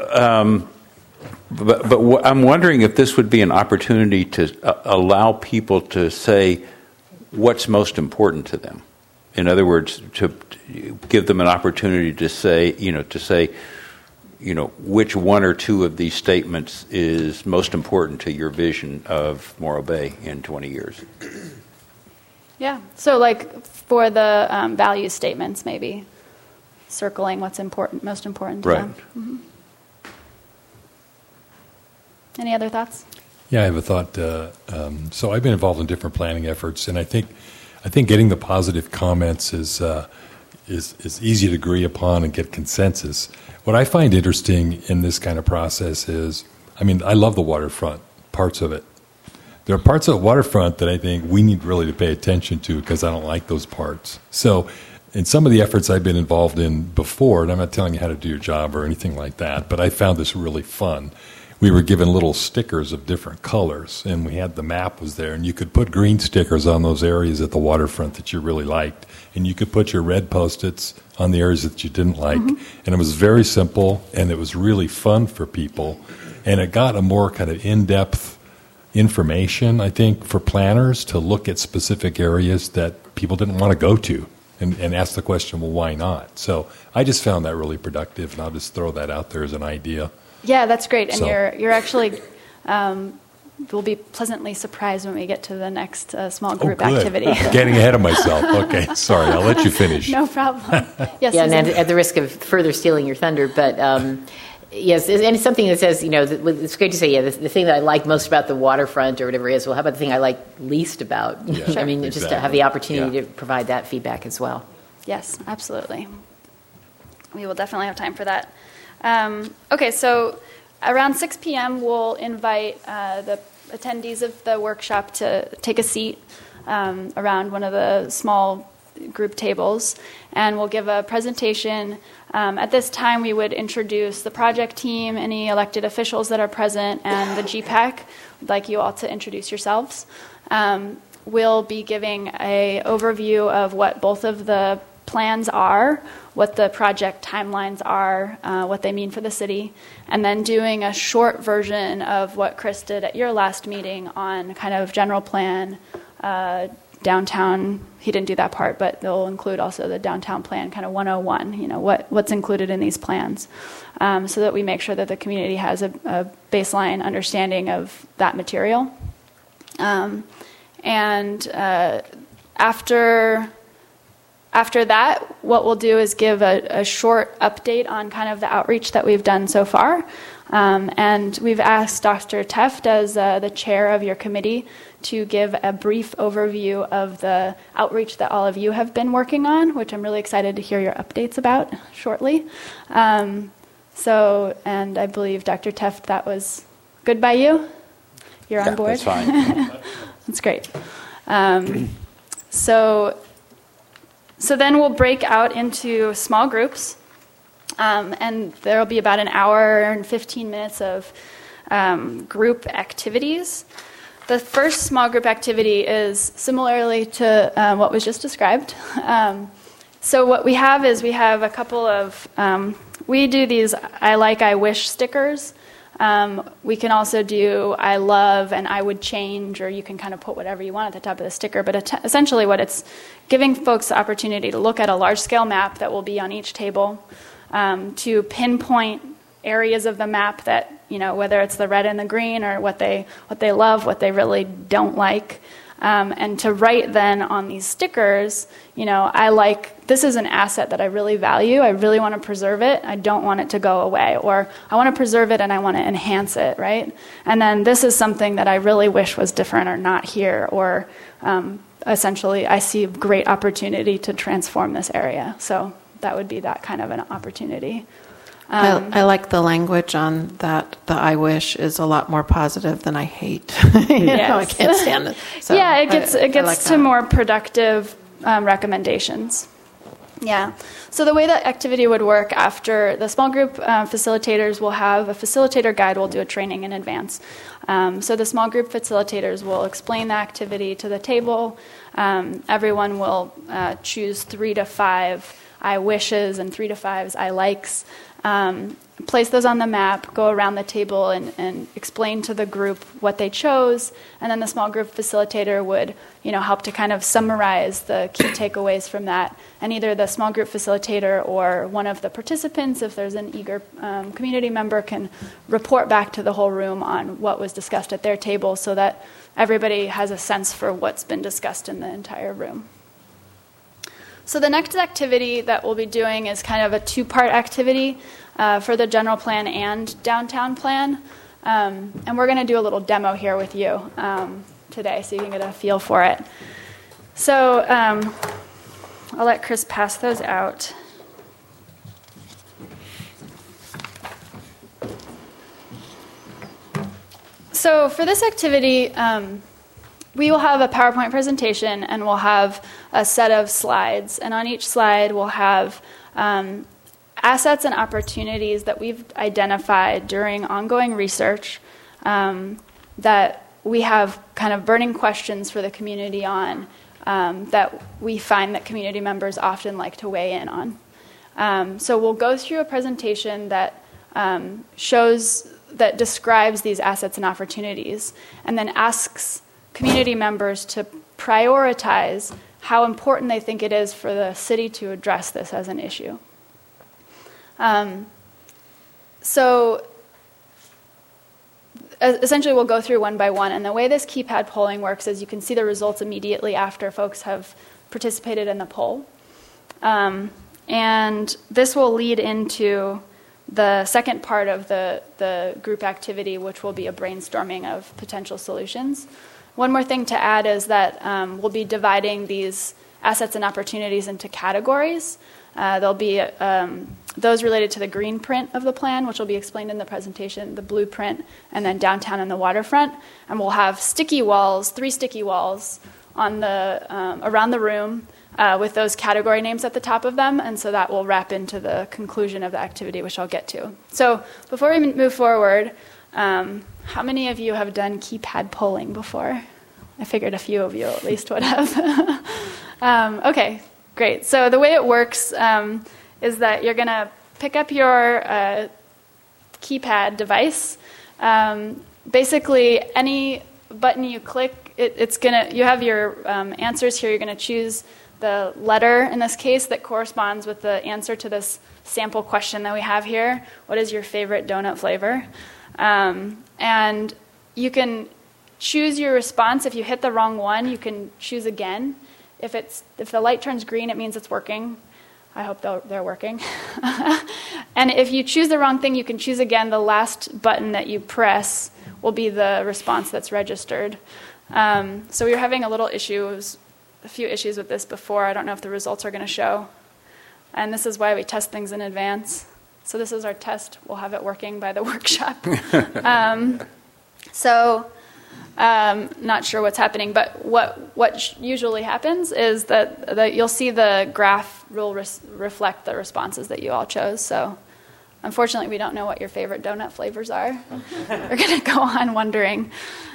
I'm wondering if this would be an opportunity to allow people to say what's most important to them. In other words, to give them an opportunity to say, which one or two of these statements is most important to your vision of Morro Bay in 20 years? Yeah. So, like for the value statements, maybe circling what's most important to them. Mm-hmm. Any other thoughts? Yeah, I have a thought. So I've been involved in different planning efforts, and I think getting the positive comments is easy to agree upon and get consensus. What I find interesting in this kind of process is, I love the waterfront parts of it. There are parts of the waterfront that I think we need really to pay attention to because I don't like those parts. So in some of the efforts I've been involved in before, and I'm not telling you how to do your job or anything like that, but I found this really fun. We were given little stickers of different colors, and we had the map was there, and you could put green stickers on those areas at the waterfront that you really liked, and you could put your red Post-its on the areas that you didn't like, and it was very simple, and it was really fun for people, and it got a more kind of in-depth information, I think, for planners to look at specific areas that people didn't want to go to, and ask the question, well, why not? So I just found that really productive, and I'll just throw that out there as an idea. Yeah, that's great. And So- you're actually, we'll be pleasantly surprised when we get to the next small group good. activity. Getting ahead of myself. Okay, sorry. I'll let you finish. No problem. Yes, Yeah, and Susan? at the risk of further stealing your thunder, but yes, and it's something that says, it's great to say, yeah, the thing that I like most about the waterfront or whatever it is, well, how about the thing I like least about? Yeah, I mean, just to have exactly. the opportunity Yeah. to provide that feedback as well. Yes, absolutely. We will definitely have time for that. Okay, so around 6 p.m., we'll invite the attendees of the workshop to take a seat around one of the small group tables, and we'll give a presentation. At this time, we would introduce the project team, any elected officials that are present, and the GPAC. We'd like you all to introduce yourselves. We'll be giving an overview of what both of the plans are, what the project timelines are, what they mean for the city, and then doing a short version of what Chris did at your last meeting on kind of general plan, downtown. He didn't do that part, but they'll include also the downtown plan, kind of 101, what's included in these plans, so that we make sure that the community has a baseline understanding of that material. After that, what we'll do is give a short update on kind of the outreach that we've done so far. And we've asked Dr. Teft, as the chair of your committee, to give a brief overview of the outreach that all of you have been working on, which I'm really excited to hear your updates about shortly. And I believe, Dr. Teft, that was good by you? You're on board? That's fine. That's great. So then we'll break out into small groups, and there will be about an hour and 15 minutes of group activities. The first small group activity is similarly to what was just described. So what we have is we have a couple of, we do these I like, I wish stickers We can also do I love and I would change, or you can kind of put whatever you want at the top of the sticker. But essentially what it's giving folks the opportunity to look at a large-scale map that will be on each table, to pinpoint areas of the map that, whether it's the red and the green, or what they love, what they really don't like. And to write then on these stickers, this is an asset that I really value. I really want to preserve it. I don't want it to go away. Or I want to preserve it and I want to enhance it, right? And then this is something that I really wish was different or not here. Or essentially, I see great opportunity to transform this area. So that would be that kind of an opportunity. I like the language on that. The I wish is a lot more positive than I hate. I can't stand it. So it gets like to more productive recommendations. Yeah. So the way that activity would work after the small group facilitators will have a facilitator guide. We'll do a training in advance. So the small group facilitators will explain the activity to the table. Everyone will choose 3 to 5 I wishes and 3 to 5 I likes. Place those on the map, go around the table and explain to the group what they chose, and then the small group facilitator would, help to kind of summarize the key takeaways from that. And either the small group facilitator or one of the participants, if there's an eager community member, can report back to the whole room on what was discussed at their table, so that everybody has a sense for what's been discussed in the entire room. So the next activity that we'll be doing is kind of a 2-part activity for the general plan and downtown plan. And we're going to do a little demo here with you today so you can get a feel for it. So I'll let Chris pass those out. So for this activity, we will have a PowerPoint presentation, and we'll have a set of slides. And on each slide, we'll have assets and opportunities that we've identified during ongoing research that we have kind of burning questions for the community on that we find that community members often like to weigh in on. So we'll go through a presentation that describes these assets and opportunities, and then asks community members to prioritize how important they think it is for the city to address this as an issue. So essentially we'll go through one by one, and the way this keypad polling works is you can see the results immediately after folks have participated in the poll. And this will lead into the second part of the group activity, which will be a brainstorming of potential solutions. One more thing to add is that we'll be dividing these assets and opportunities into categories. There'll be those related to the green print of the plan, which will be explained in the presentation, the blueprint, and then downtown and the waterfront. And we'll have 3 sticky walls on around the room with those category names at the top of them. And so that will wrap into the conclusion of the activity, which I'll get to. So before we move forward, how many of you have done keypad polling before? I figured a few of you at least would have. Okay, great. So the way it works is that you're going to pick up your keypad device. Basically, any button you click, you have your answers here. You're going to choose the letter, in this case, that corresponds with the answer to this sample question that we have here. What is your favorite donut flavor? And you can choose your response. If you hit the wrong one, you can choose again. If the light turns green, it means it's working. I hope they're working. And if you choose the wrong thing, you can choose again. The last button that you press will be the response that's registered. So we were having a few issues with this before. I don't know if the results are going to show. And this is why we test things in advance. So this is our test. We'll have it working by the workshop. Not sure what's happening, but what usually happens is that you'll see the graph will reflect the responses that you all chose. So unfortunately, we don't know what your favorite donut flavors are. We're going to go on wondering.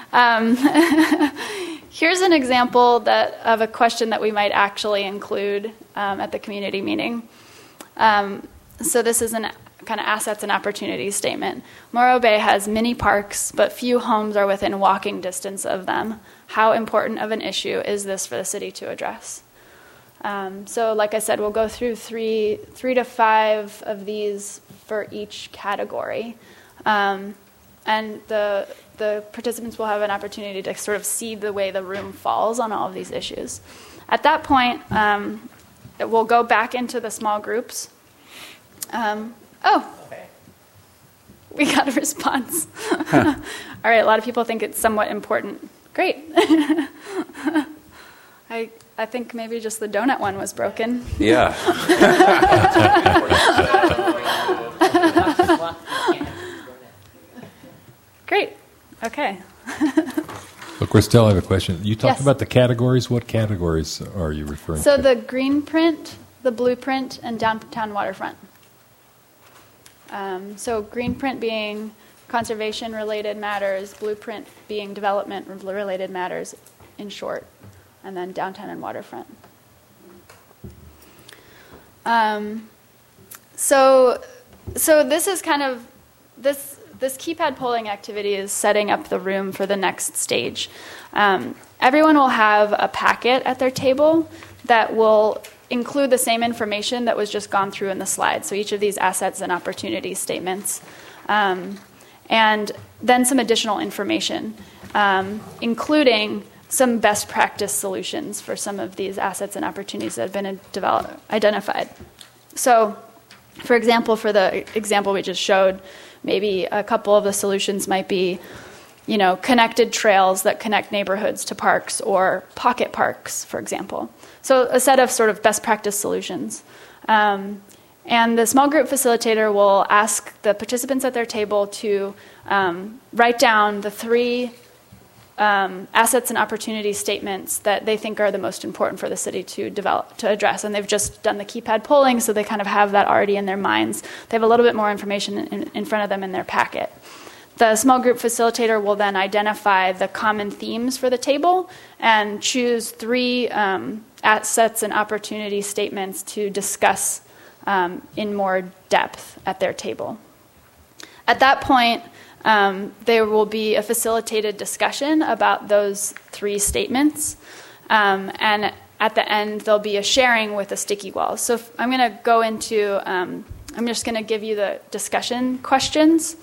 Here's an example of a question that we might actually include at the community meeting. So this is a kind of assets and opportunities statement. Morro Bay has many parks, but few homes are within walking distance of them. How important of an issue is this for the city to address? So like I said, we'll go through three to five of these for each category. And the participants will have an opportunity to sort of see the way the room falls on all of these issues. At that point, we'll go back into the small groups. We got a response. All right, a lot of people think it's somewhat important. Great. I think maybe just the donut one was broken. Yeah. Great. Okay. So, Christelle, I have a question. You talked Yes. about the categories. What categories are you referring So to? the green print, the blueprint, and downtown waterfront. So green print being conservation-related matters, blueprint being development-related matters, in short, and then downtown and waterfront. So this is kind of this keypad polling activity is setting up the room for the next stage. Everyone will have a packet at their table that will include the same information that was just gone through in the slide. So each of these assets and opportunity statements. And then some additional information, including some best practice solutions for some of these assets and opportunities that have been identified. So, for example, for the example we just showed, maybe a couple of the solutions might be, connected trails that connect neighborhoods to parks or pocket parks, for example. So a set of sort of best practice solutions. And the small group facilitator will ask the participants at their table to write down the three assets and opportunity statements that they think are the most important for the city to address. And they've just done the keypad polling, so they kind of have that already in their minds. They have a little bit more information in front of them in their packet. The small group facilitator will then identify the common themes for the table and choose three assets and opportunity statements to discuss in more depth at their table. At that point, there will be a facilitated discussion about those three statements. And at the end, there'll be a sharing with a sticky wall. So I'm going to go into, I'm just going to give you the discussion questions.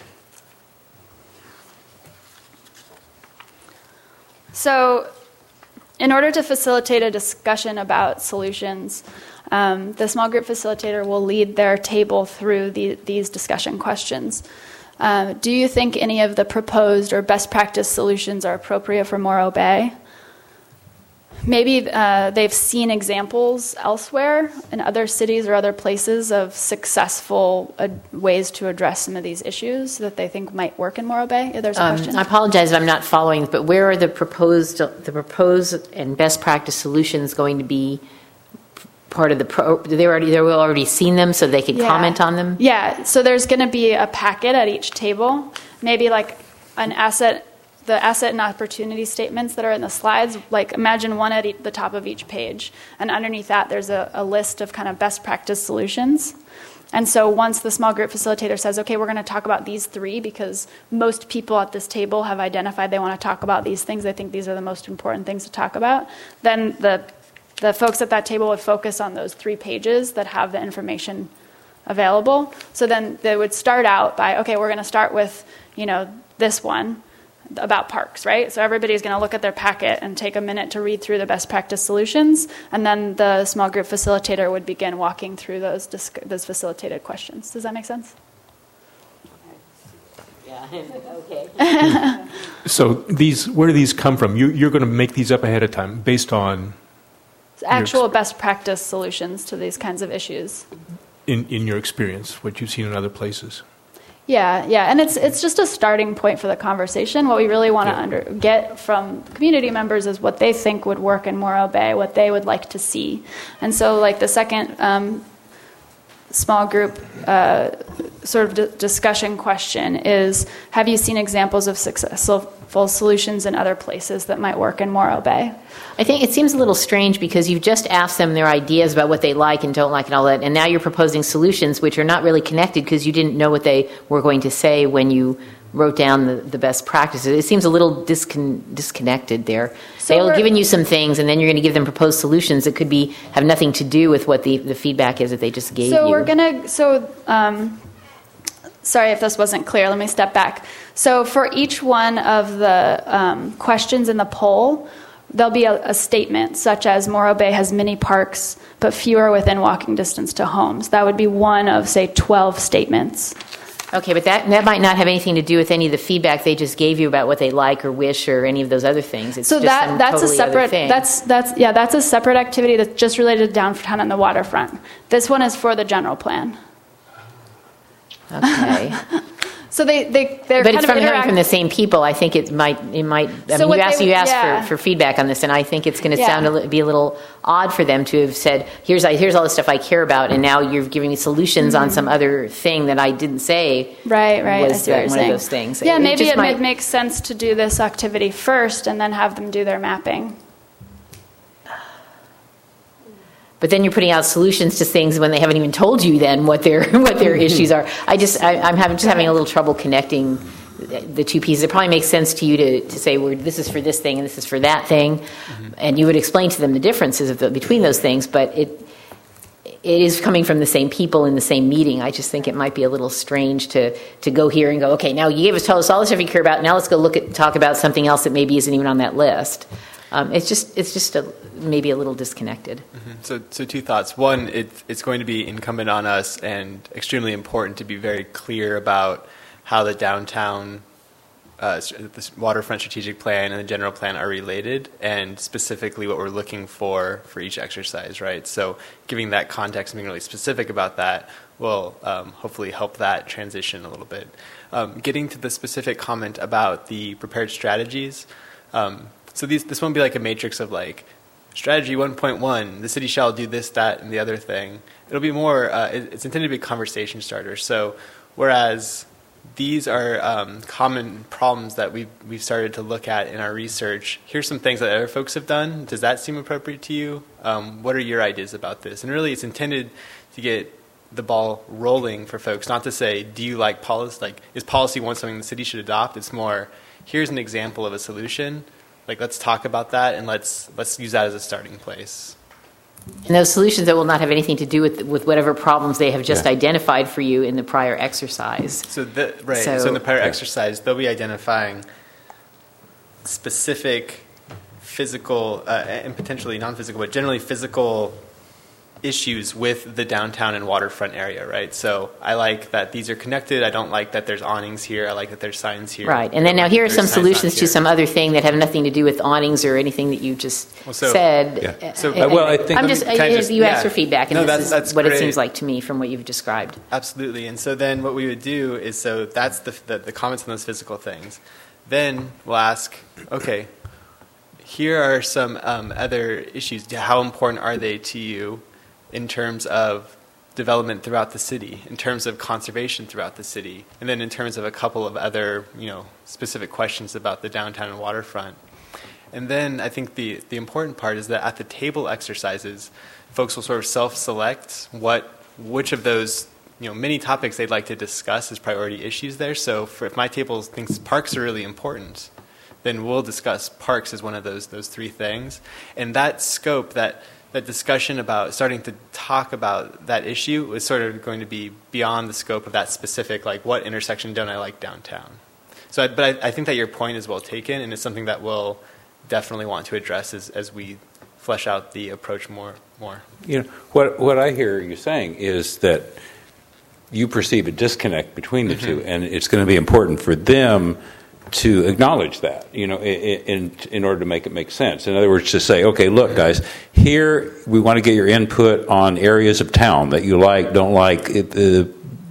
So in order to facilitate a discussion about solutions, the small group facilitator will lead their table through these discussion questions. Do you think any of the proposed or best practice solutions are appropriate for Morro Bay? Maybe they've seen examples elsewhere in other cities or other places of successful ways to address some of these issues that they think might work in Morro Bay. There's a question. I apologize if I'm not following, but where are the proposed and best practice solutions going to be part of the they will already seen them, so they can comment on them? Yeah, so there's going to be a packet at each table, maybe like the asset and opportunity statements that are in the slides, like imagine one at the top of each page. And underneath that, there's a list of kind of best practice solutions. And so once the small group facilitator says, okay, we're going to talk about these three because most people at this table have identified they want to talk about these things, they think these are the most important things to talk about, then the folks at that table would focus on those 3 pages that have the information available. So then they would start out by, okay, we're going to start with, this one about parks, right? So everybody's going to look at their packet and take a minute to read through the best practice solutions, and then the small group facilitator would begin walking through those facilitated questions. Does that make sense? Yeah, okay. So where do these come from? You're going to make these up ahead of time based on actual best practice solutions to these kinds of issues. In your experience, what you've seen in other places. Yeah, and it's just a starting point for the conversation. What we really want to get from community members is what they think would work in Morro Bay, what they would like to see. And so, like the second small group sort of discussion question is, have you seen examples of successful solutions in other places that might work in Morro Bay? I think it seems a little strange because you've just asked them their ideas about what they like and don't like and all that, and now you're proposing solutions which are not really connected because you didn't know what they were going to say when you wrote down the best practices. It seems a little disconnected there. So They've given you some things, and then you're going to give them proposed solutions that could have nothing to do with what the feedback is that they just gave you. So we're going to, sorry if this wasn't clear, let me step back. So for each one of the questions in the poll, there'll be a statement such as Morro Bay has many parks, but fewer within walking distance to homes. That would be one of, say, 12 statements. Okay, but that might not have anything to do with any of the feedback they just gave you about what they like or wish or any of those other things. It's so just some that's totally a separate other thing. that's a separate activity that's just related to downtown and the waterfront. This one is for the general plan. Okay. So they're but kind it's of coming from the same people. I think it might. I mean, So you asked yeah. for feedback on this, and I think it's going to Yeah. be a little odd for them to have said, "Here's all the stuff I care about," and now you're giving me solutions on some other thing that I didn't say. Right. I Was see what you're one saying. of those things? Yeah, maybe just it makes sense to do this activity first and then have them do their mapping. But then you're putting out solutions to things when they haven't even told you then what their issues are. I'm having a little trouble connecting the two pieces. It probably makes sense to you to say, well, this is for this thing and this is for that thing, and you would explain to them the differences between those things. But it is coming from the same people in the same meeting. I just think it might be a little strange to go here and go, okay, now you told us all the stuff you care about. Now let's go talk about something else that maybe isn't even on that list. It's just maybe a little disconnected. So two thoughts. One, it's going to be incumbent on us and extremely important to be very clear about how the downtown, the waterfront strategic plan and the general plan are related, and specifically what we're looking for each exercise, right? So giving that context and being really specific about that will hopefully help that transition a little bit. Getting to the specific comment about the prepared strategies, so this won't be like a matrix of like, strategy 1.1, the city shall do this, that, and the other thing. It'll be more, it's intended to be a conversation starter. So whereas these are common problems that we've started to look at in our research, here's some things that other folks have done. Does that seem appropriate to you? What are your ideas about this? And really it's intended to get the ball rolling for folks, not to say, do you like policy? Like, is policy one something the city should adopt? It's more, here's an example of a solution. Like, let's talk about that, and let's use that as a starting place. And those solutions that will not have anything to do with whatever problems they have just identified for you in the prior exercise. So in the prior exercise, they'll be identifying specific physical and potentially non-physical, but generally physical issues with the downtown and waterfront area, right? So I like that these are connected. I don't like that there's awnings here. I like that there's signs here. Right. And then now here are some solutions to some other thing that have nothing to do with awnings or anything that you just said. Yeah. So, I think you asked for feedback, and that's what great. It seems like to me from what you've described. Absolutely. And so then what we would do is, so that's the comments on those physical things. Then we'll ask, okay, here are some other issues. How important are they to you in terms of development throughout the city, in terms of conservation throughout the city, and then in terms of a couple of other, specific questions about the downtown and waterfront. And then I think the important part is that at the table exercises, folks will sort of self-select which of those many topics they'd like to discuss as priority issues there. So if my table thinks parks are really important, then we'll discuss parks as one of those three things. And that scope, that discussion about starting to talk about that issue is sort of going to be beyond the scope of that specific, like, what intersection don't I like downtown? So, but I think that your point is well taken, and it's something that we'll definitely want to address as we flesh out the approach more. What I hear you saying is that you perceive a disconnect between the two, and it's going to be important for them to acknowledge that, in order to make it make sense. In other words, to say, okay, look, guys, here we want to get your input on areas of town that you like, don't like,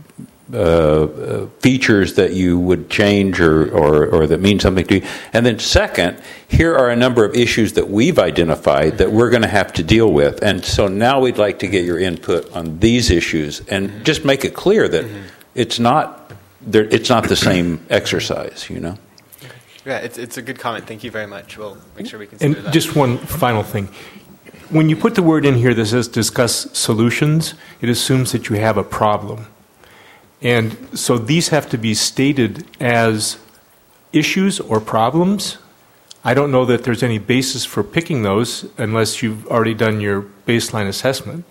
features that you would change or that mean something to you. And then second, here are a number of issues that we've identified that we're going to have to deal with. And so now we'd like to get your input on these issues and just make it clear that it's not the same exercise, you know? Yeah, it's a good comment. Thank you very much. We'll make sure we consider that. And just one final thing. When you put the word in here that says discuss solutions, it assumes that you have a problem. And so these have to be stated as issues or problems. I don't know that there's any basis for picking those unless you've already done your baseline assessment.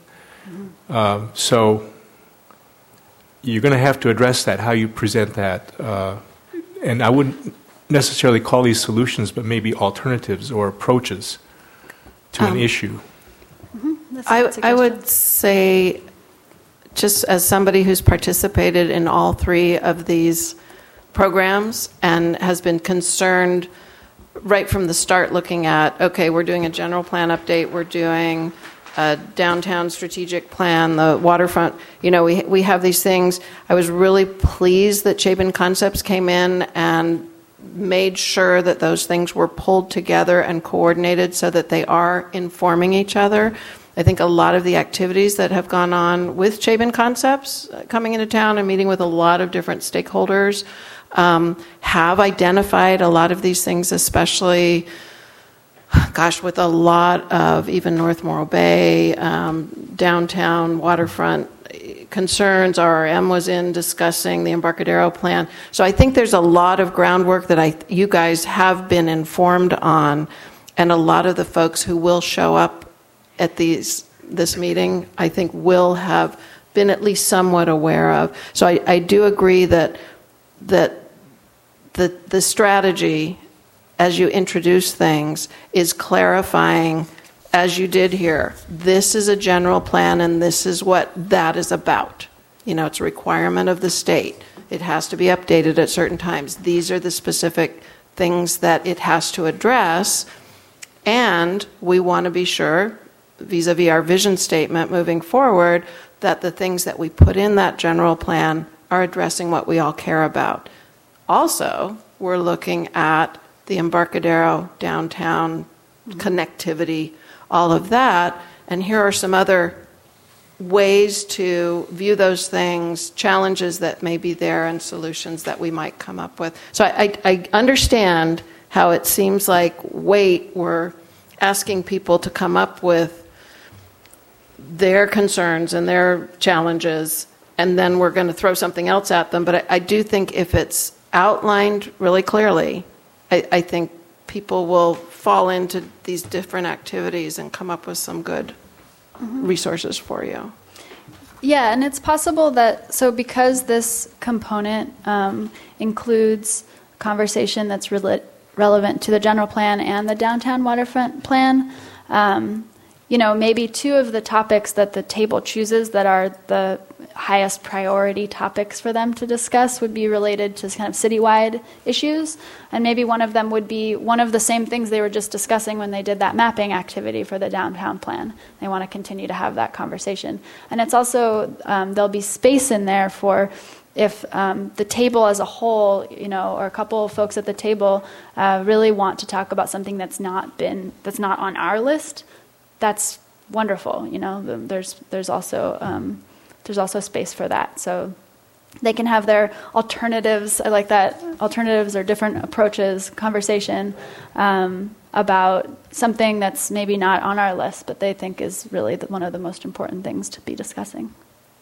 So you're going to have to address that, how you present that. And I wouldn't necessarily call these solutions, but maybe alternatives or approaches to an issue. I would say, just as somebody who's participated in all three of these programs and has been concerned right from the start looking at, okay, we're doing a general plan update, we're doing a downtown strategic plan, the waterfront, we have these things. I was really pleased that Chapin Concepts came in and made sure that those things were pulled together and coordinated so that they are informing each other. I think a lot of the activities that have gone on with Chapin Concepts coming into town and meeting with a lot of different stakeholders have identified a lot of these things, especially, with a lot of even North Morro Bay, downtown, waterfront concerns. RRM was in discussing the Embarcadero plan. So I think there's a lot of groundwork that you guys have been informed on, and a lot of the folks who will show up at this meeting, I think, will have been at least somewhat aware of. So I do agree that the strategy, as you introduce things, is clarifying, as you did here, this is a general plan and this is what that is about. It's a requirement of the state. It has to be updated at certain times. These are the specific things that it has to address, and we want to be sure, vis-a-vis our vision statement moving forward, that the things that we put in that general plan are addressing what we all care about. Also, we're looking at the Embarcadero downtown connectivity, all of that, and here are some other ways to view those things, challenges that may be there, and solutions that we might come up with. So I understand how it seems like, we're asking people to come up with their concerns and their challenges, and then we're going to throw something else at them. But I do think if it's outlined really clearly, I think people will fall into these different activities and come up with some good resources for you. Yeah, and it's possible that, so because this component includes conversation that's relevant to the general plan and the downtown waterfront plan, maybe two of the topics that the table chooses that are the highest priority topics for them to discuss would be related to kind of citywide issues. And maybe one of them would be one of the same things they were just discussing when they did that mapping activity for the downtown plan. They want to continue to have that conversation. And it's also, there'll be space in there for if the table as a whole, or a couple of folks at the table really want to talk about something that's not on our list, that's wonderful. There's also space for that. So they can have their alternatives. I like that. Alternatives or different approaches, conversation about something that's maybe not on our list, but they think is really one of the most important things to be discussing.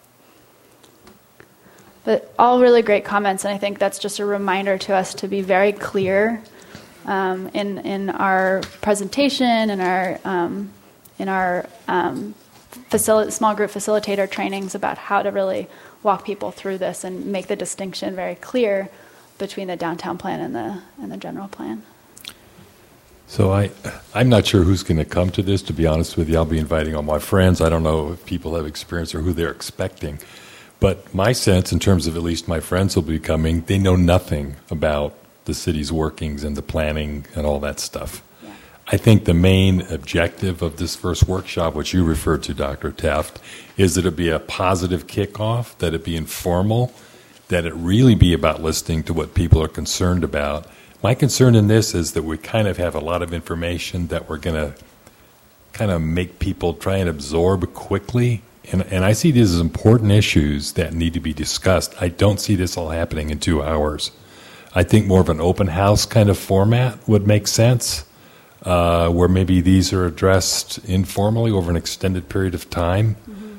But all really great comments, and I think that's just a reminder to us to be very clear in our presentation, in our small group facilitator trainings about how to really walk people through this and make the distinction very clear between the downtown plan and the general plan. So I'm not sure who's going to come to this, to be honest with you. I'll be inviting all my friends. I don't know if people have experience or who they're expecting. But my sense, in terms of at least my friends will be coming, they know nothing about the city's workings and the planning and all that stuff. Yeah. I think the main objective of this first workshop, which you referred to, Dr. Taft, is that it be a positive kickoff, that it be informal, that it really be about listening to what people are concerned about. My concern in this is that we kind of have a lot of information that we're going to kind of make people try and absorb quickly. And I see these as important issues that need to be discussed. I don't see this all happening in 2 hours. I think more of an open house kind of format would make sense, where maybe these are addressed informally over an extended period of time.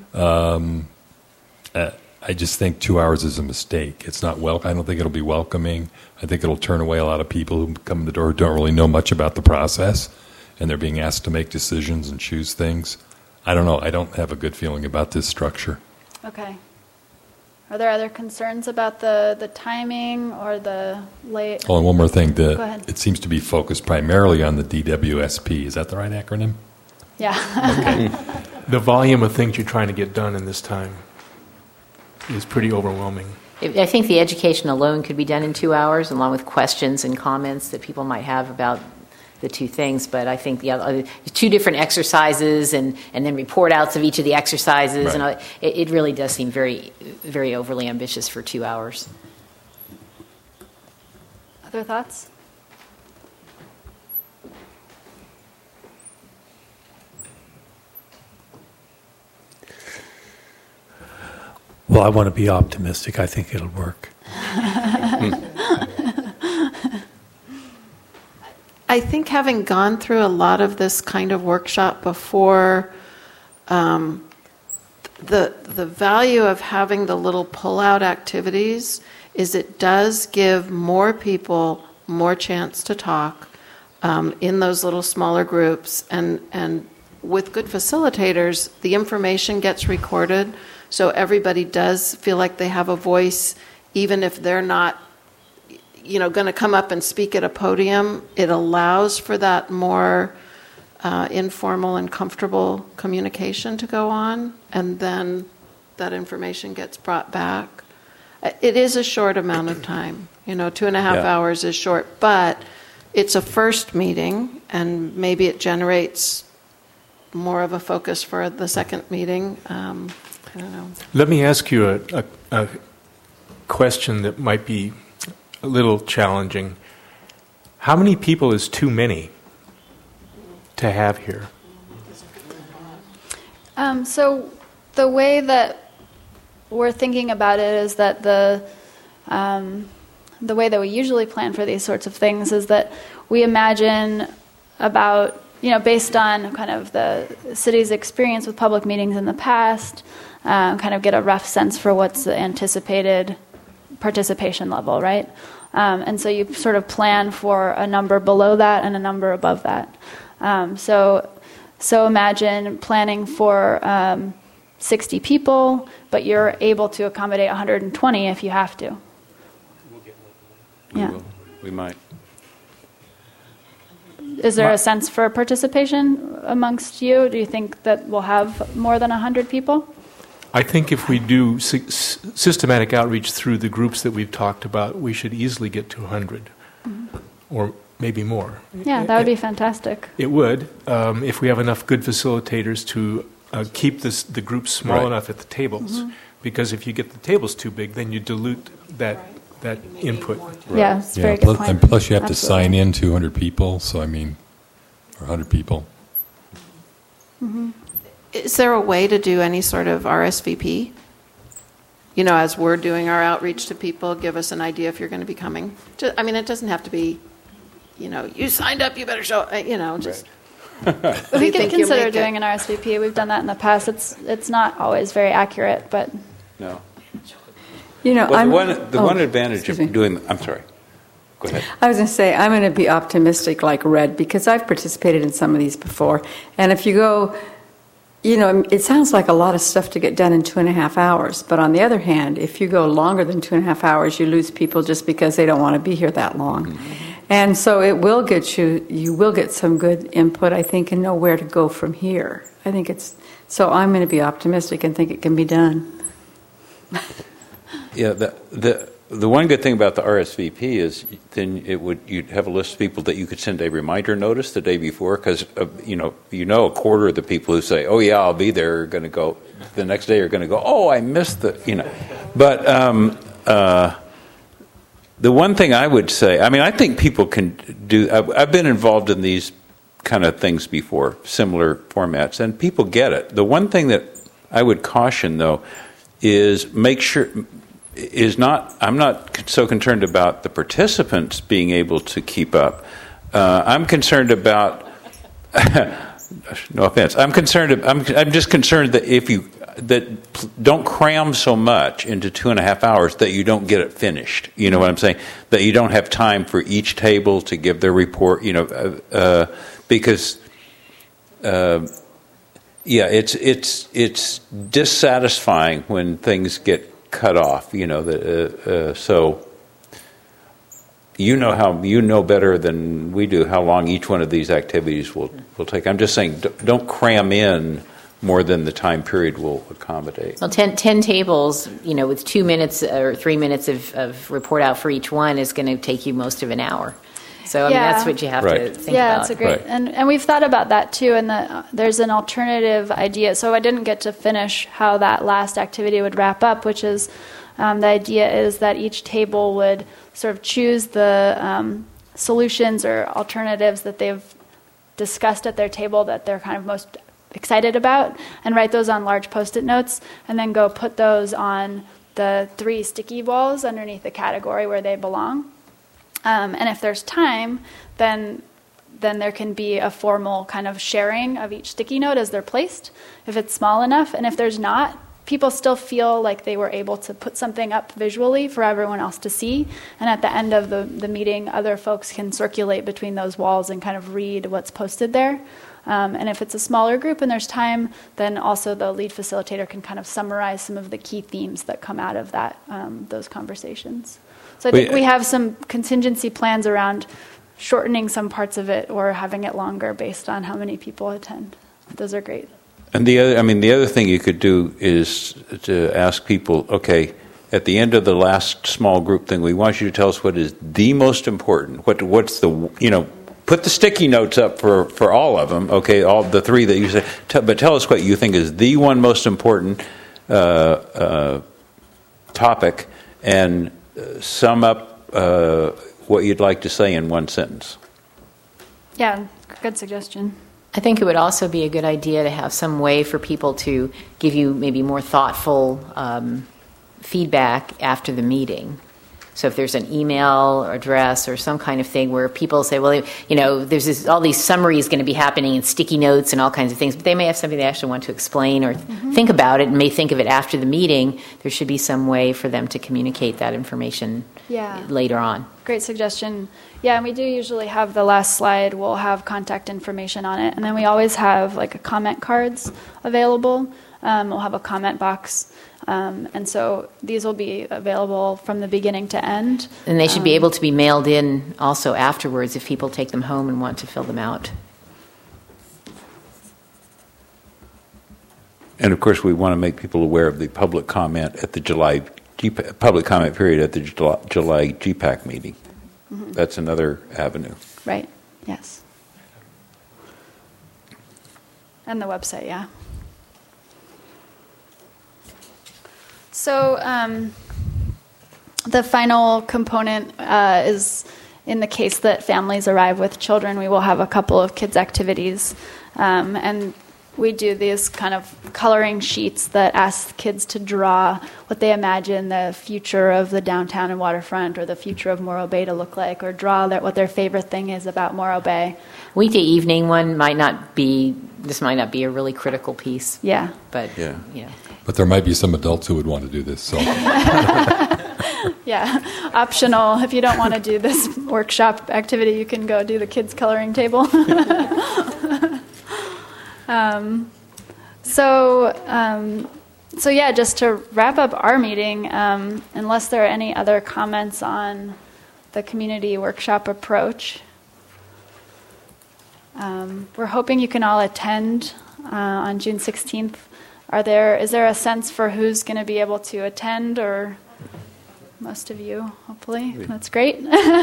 I just think 2 hours is a mistake. It's not I don't think it'll be welcoming. I think it'll turn away a lot of people who come in the door who don't really know much about the process, and they're being asked to make decisions and choose things. I don't know. I don't have a good feeling about this structure. Okay. Are there other concerns about the timing or the late? Oh, and one more thing. Go ahead. It seems to be focused primarily on the DWSP. Is that the right acronym? Yeah. Okay. The volume of things you're trying to get done in this time is pretty overwhelming. I think the education alone could be done in 2 hours, along with questions and comments that people might have about the two things. But I think the other 2 different exercises and then report outs of each of the exercises, Right. and it really does seem very, very overly ambitious for 2 hours. Other thoughts? Well, I want to be optimistic. I think it'll work. I think having gone through a lot of this kind of workshop before, the value of having the little pull-out activities is it does give more people more chance to talk in those little smaller groups, and with good facilitators, the information gets recorded, so everybody does feel like they have a voice, even if they're not going to come up and speak at a podium. It allows for that more informal and comfortable communication to go on, and then that information gets brought back. It is a short amount of time. 2.5 hours is short, but it's a first meeting, and maybe it generates more of a focus for the second meeting. I don't know. Let me ask you a question that might be a little challenging. How many people is too many to have here? So the way that we're thinking about it is that the way that we usually plan for these sorts of things is that we imagine about, based on kind of the city's experience with public meetings in the past, kind of get a rough sense for what's the anticipated participation level, right? And so you sort of plan for a number below that and a number above that. So imagine planning for 60 people, but you're able to accommodate 120 if you have to. Yeah. We might. Is there a sense for participation amongst you? Do you think that we'll have more than 100 people? I think if we do systematic outreach through the groups that we've talked about, we should easily get to 100, or maybe more. Yeah, that would be fantastic. It would, if we have enough good facilitators to keep the groups small enough at the tables. Because if you get the tables too big, then you dilute that input. Yeah, it's a very good point. And plus you have to Absolutely. sign in 200 people, or 100 people. Is there a way to do any sort of RSVP? As we're doing our outreach to people, give us an idea if you're going to be coming. It doesn't have to be, you signed up, you better show, just... We could consider doing an RSVP. We've done that in the past. It's not always very accurate, but... No. Well, the one advantage excuse of me. doing... I'm sorry. Go ahead. I was going to say, I'm going to be optimistic like Red, because I've participated in some of these before. And if you go, it sounds like a lot of stuff to get done in 2.5 hours. But on the other hand, if you go longer than 2.5 hours, you lose people just because they don't want to be here that long. Mm-hmm. And so it will get you will get some good input, I think, and know where to go from here. I think so I'm going to be optimistic and think it can be done. Yeah, the one good thing about the RSVP is then you'd have a list of people that you could send a reminder notice the day before, because a quarter of the people who say, "Oh yeah, I'll be there," are going to go the next day. Are going to go, "Oh, I missed the." But the one thing I would say, I mean, I think people can do. I've been involved in these kind of things before, similar formats, and people get it. The one thing that I would caution, though, is make sure I'm not so concerned about the participants being able to keep up. I'm concerned about. No offense. I'm just concerned that don't cram so much into 2.5 hours that you don't get it finished. You know what I'm saying? That you don't have time for each table to give their report. Because it's dissatisfying when things get cut off. So. You know better than we do how long each one of these activities will take. I'm just saying, don't cram in more than the time period will accommodate. Well, 10 tables, with 2 minutes or 3 minutes of report out for each one is going to take you most of an hour. So, I mean, that's what you have to think about. Yeah, it's a great, and we've thought about that too, and there's an alternative idea. So I didn't get to finish how that last activity would wrap up, which is the idea is that each table would sort of choose the solutions or alternatives that they've discussed at their table that they're kind of most excited about, and write those on large Post-it notes, and then go put those on the 3 sticky walls underneath the category where they belong. And if there's time, then there can be a formal kind of sharing of each sticky note as they're placed, if it's small enough. And if there's not, people still feel like they were able to put something up visually for everyone else to see. And at the end of the meeting, other folks can circulate between those walls and kind of read what's posted there. And if it's a smaller group and there's time, then also the lead facilitator can kind of summarize some of the key themes that come out of that those conversations. So I think we have some contingency plans around shortening some parts of it or having it longer based on how many people attend. Those are great. And the other thing you could do is to ask people, okay, at the end of the last small group thing, we want you to tell us what is the most important. What's the put the sticky notes up for all of them. Okay, all the 3 that you said, but tell us what you think is the one most important topic, and sum up what you'd like to say in one sentence. Yeah, good suggestion. I think it would also be a good idea to have some way for people to give you maybe more thoughtful feedback after the meeting. So if there's an email address or some kind of thing where people say, well, there's all these summaries going to be happening in sticky notes and all kinds of things, but they may have something they actually want to explain or think about it and may think of it after the meeting. There should be some way for them to communicate that information later on. Great suggestion. Yeah, and we do usually have the last slide will have contact information on it. And then we always have like a comment cards available. We'll have a comment box. And so these will be available from the beginning to end. And they should be able to be mailed in also afterwards if people take them home and want to fill them out. And of course, we want to make people aware of the public comment at the public comment period at the July GPAC meeting. Mm-hmm. That's another avenue. Right. Yes. And the website, yeah. So the final component is in the case that families arrive with children, we will have a couple of kids' activities. And we do these kind of coloring sheets that ask kids to draw what they imagine the future of the downtown and waterfront or the future of Morro Bay to look like, or draw what their favorite thing is about Morro Bay. Weekday evening one might not be a really critical piece. Yeah. But, But there might be some adults who would want to do this. So. Yeah, optional. If you don't want to do this workshop activity, you can go do the kids' coloring table. So yeah, just to wrap up our meeting, unless there are any other comments on the community workshop approach, we're hoping you can all attend on June 16th. Is there a sense for who's going to be able to attend, or most of you, hopefully? That's great.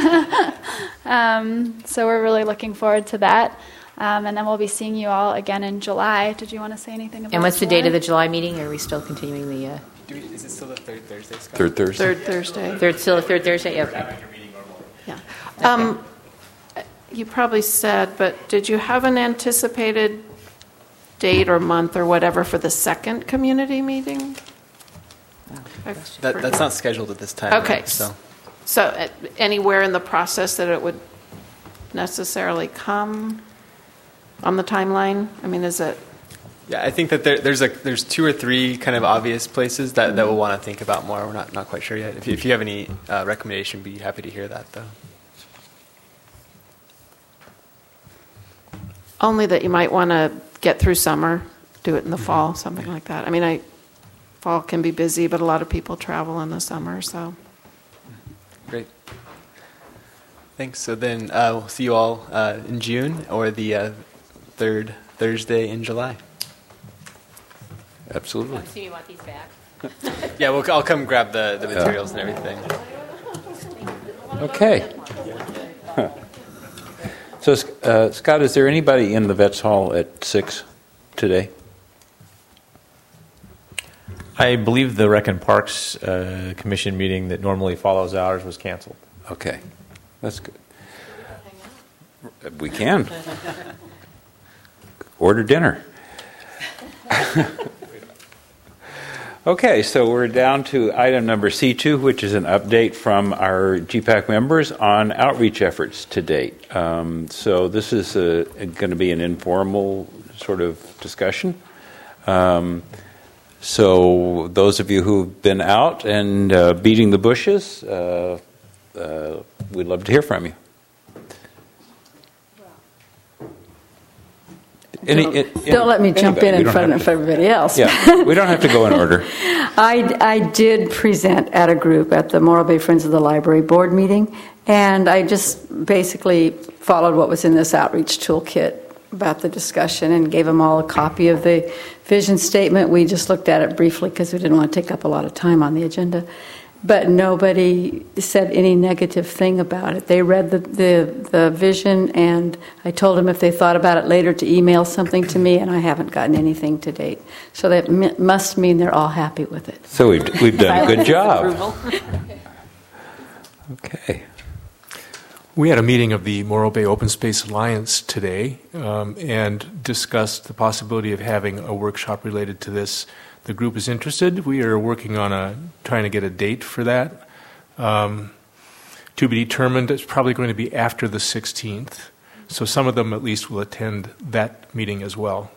So we're really looking forward to that. And then we'll be seeing you all again in July. Did you want to say anything about that? And what's the date of the July meeting? Are we still continuing the... Is it still the third Thursday, Scott? Third Thursday? Third Thursday. Third Thursday, okay. Yeah. You probably said, but did you have an anticipated date or month or whatever for the second community meeting? That's not scheduled at this time. Okay. Right? So Anywhere in the process that it would necessarily come on the timeline? I mean, is it? yeah, I think that there's 2 or 3 kind of obvious places that we'll want to think about more. We're not quite sure yet. If you have any recommendation, be happy to hear that, though. Only that you might want to get through summer, do it in the fall, something like that. I mean, fall can be busy, but a lot of people travel in the summer, so. Great. Thanks. So then we'll see you all in June or the third Thursday in July. Absolutely. I assume you want these back. Yeah, I'll come grab the materials and everything. Okay. Huh. So, Scott, is there anybody in the Vets Hall at 6 today? I believe the Rec and Parks Commission meeting that normally follows ours was canceled. Okay. That's good. We can. Order dinner. Okay, so we're down to item number C2, which is an update from our GPAC members on outreach efforts to date. So this is going to be an informal sort of discussion. So those of you who've been out and beating the bushes, we'd love to hear from you. Don't let me jump in front of everybody else. Yeah, we don't have to go in order. I did present at a group at the Morro Bay Friends of the Library board meeting, and I just basically followed what was in this outreach toolkit about the discussion and gave them all a copy of the vision statement. We just looked at it briefly because we didn't want to take up a lot of time on the agenda. But nobody said any negative thing about it. They read the vision, and I told them if they thought about it later to email something to me, and I haven't gotten anything to date. So that must mean they're all happy with it. So we've done a good job. Okay. We had a meeting of the Morro Bay Open Space Alliance today and discussed the possibility of having a workshop related to this. The group is interested. We are working on trying to get a date for that. To be determined. It's probably going to be after the 16th. So some of them at least will attend that meeting as well.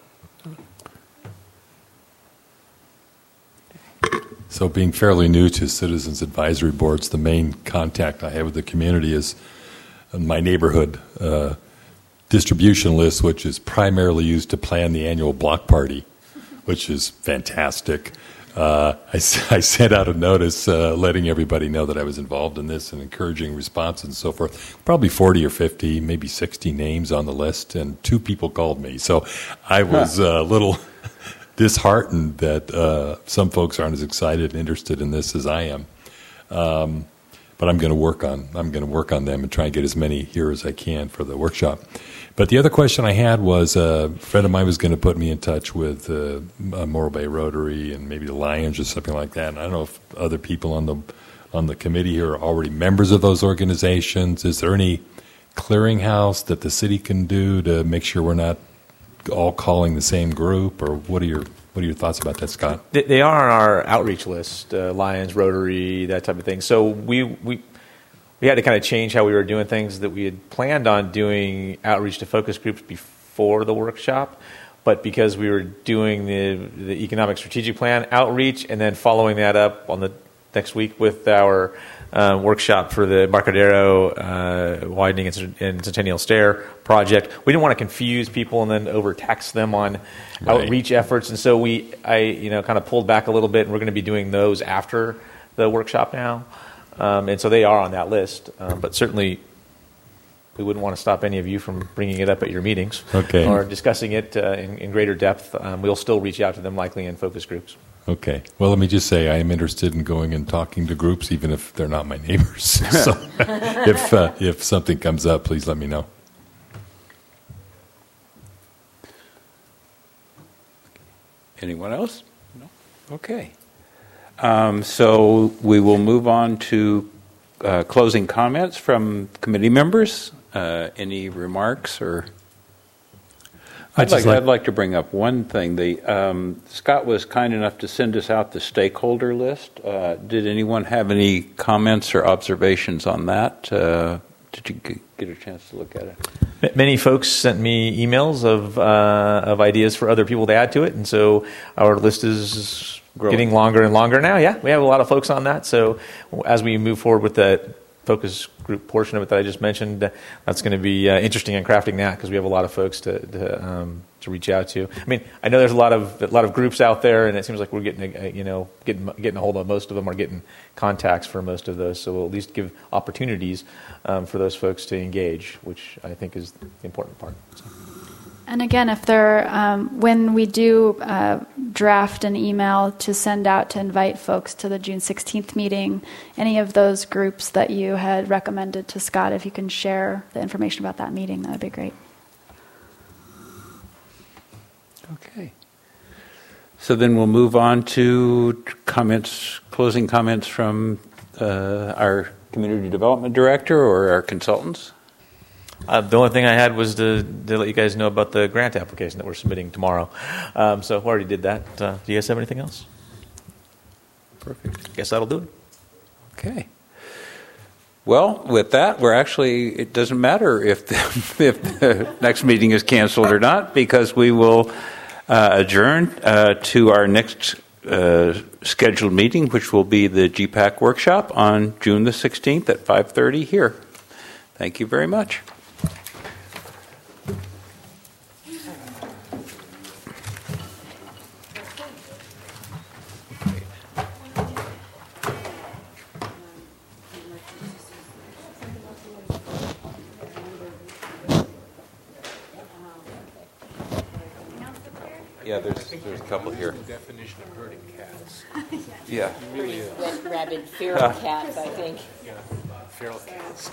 So being fairly new to citizens advisory boards, the main contact I have with the community is my neighborhood distribution list, which is primarily used to plan the annual block party, which is fantastic. I sent out a notice letting everybody know that I was involved in this and encouraging response and so forth. Probably 40 or 50, maybe 60 names on the list, and 2 people called me. So I was a little disheartened that some folks aren't as excited and interested in this as I am. But I'm going to work on them and try and get as many here as I can for the workshop. But the other question I had was a friend of mine was going to put me in touch with Morro Bay Rotary and maybe the Lions or something like that. And I don't know if other people on the committee here are already members of those organizations. Is there any clearinghouse that the city can do to make sure we're not all calling the same group? Or what are your thoughts about that, Scott? They are on our outreach list, Lions, Rotary, that type of thing. So we had to kind of change how we were doing things. That we had planned on doing outreach to focus groups before the workshop, but because we were doing the economic strategic plan outreach and then following that up on the next week with our workshop for the Embarcadero widening and Centennial Stair project, we didn't want to confuse people and then overtax them on outreach efforts, and so I kind of pulled back a little bit, and we're going to be doing those after the workshop now. And so they are on that list, but certainly we wouldn't want to stop any of you from bringing it up at your meetings or discussing it in greater depth. We'll still reach out to them likely in focus groups. Okay. Well, let me just say I am interested in going and talking to groups, even if they're not my neighbors. So if something comes up, please let me know. Anyone else? No? Okay. So we will move on to closing comments from committee members. Any remarks or? I'd like to bring up one thing. Scott was kind enough to send us out the stakeholder list. Did anyone have any comments or observations on that? Did you get a chance to look at it? Many folks sent me emails of ideas for other people to add to it, and so our list is getting longer and longer now. Yeah, we have a lot of folks on that. So as we move forward with that focus group portion of it that I just mentioned, that's going to be interesting in crafting that, because we have a lot of folks to reach out to. I mean, I know there's a lot of groups out there, and it seems like we're getting a hold of most of them, or getting contacts for most of those. So we'll at least give opportunities for those folks to engage, which I think is the important part. So. And again, if there, when we do draft an email to send out to invite folks to the June 16th meeting, any of those groups that you had recommended to Scott, if you can share the information about that meeting, that would be great. Okay. So then we'll move on to closing comments from our community development director or our consultants. The only thing I had was to let you guys know about the grant application that we're submitting tomorrow. So I already did that. Do you guys have anything else? Perfect. Guess that'll do it. Okay. Well, with that, it doesn't matter if the next meeting is canceled or not, because we will adjourn to our next scheduled meeting, which will be the GPAC workshop on June the 16th at 5:30 here. Thank you very much. Yeah, there's a couple here. Definition of herding cats. Yeah. Pretty rabid, feral cats, I think. Yeah, feral cats.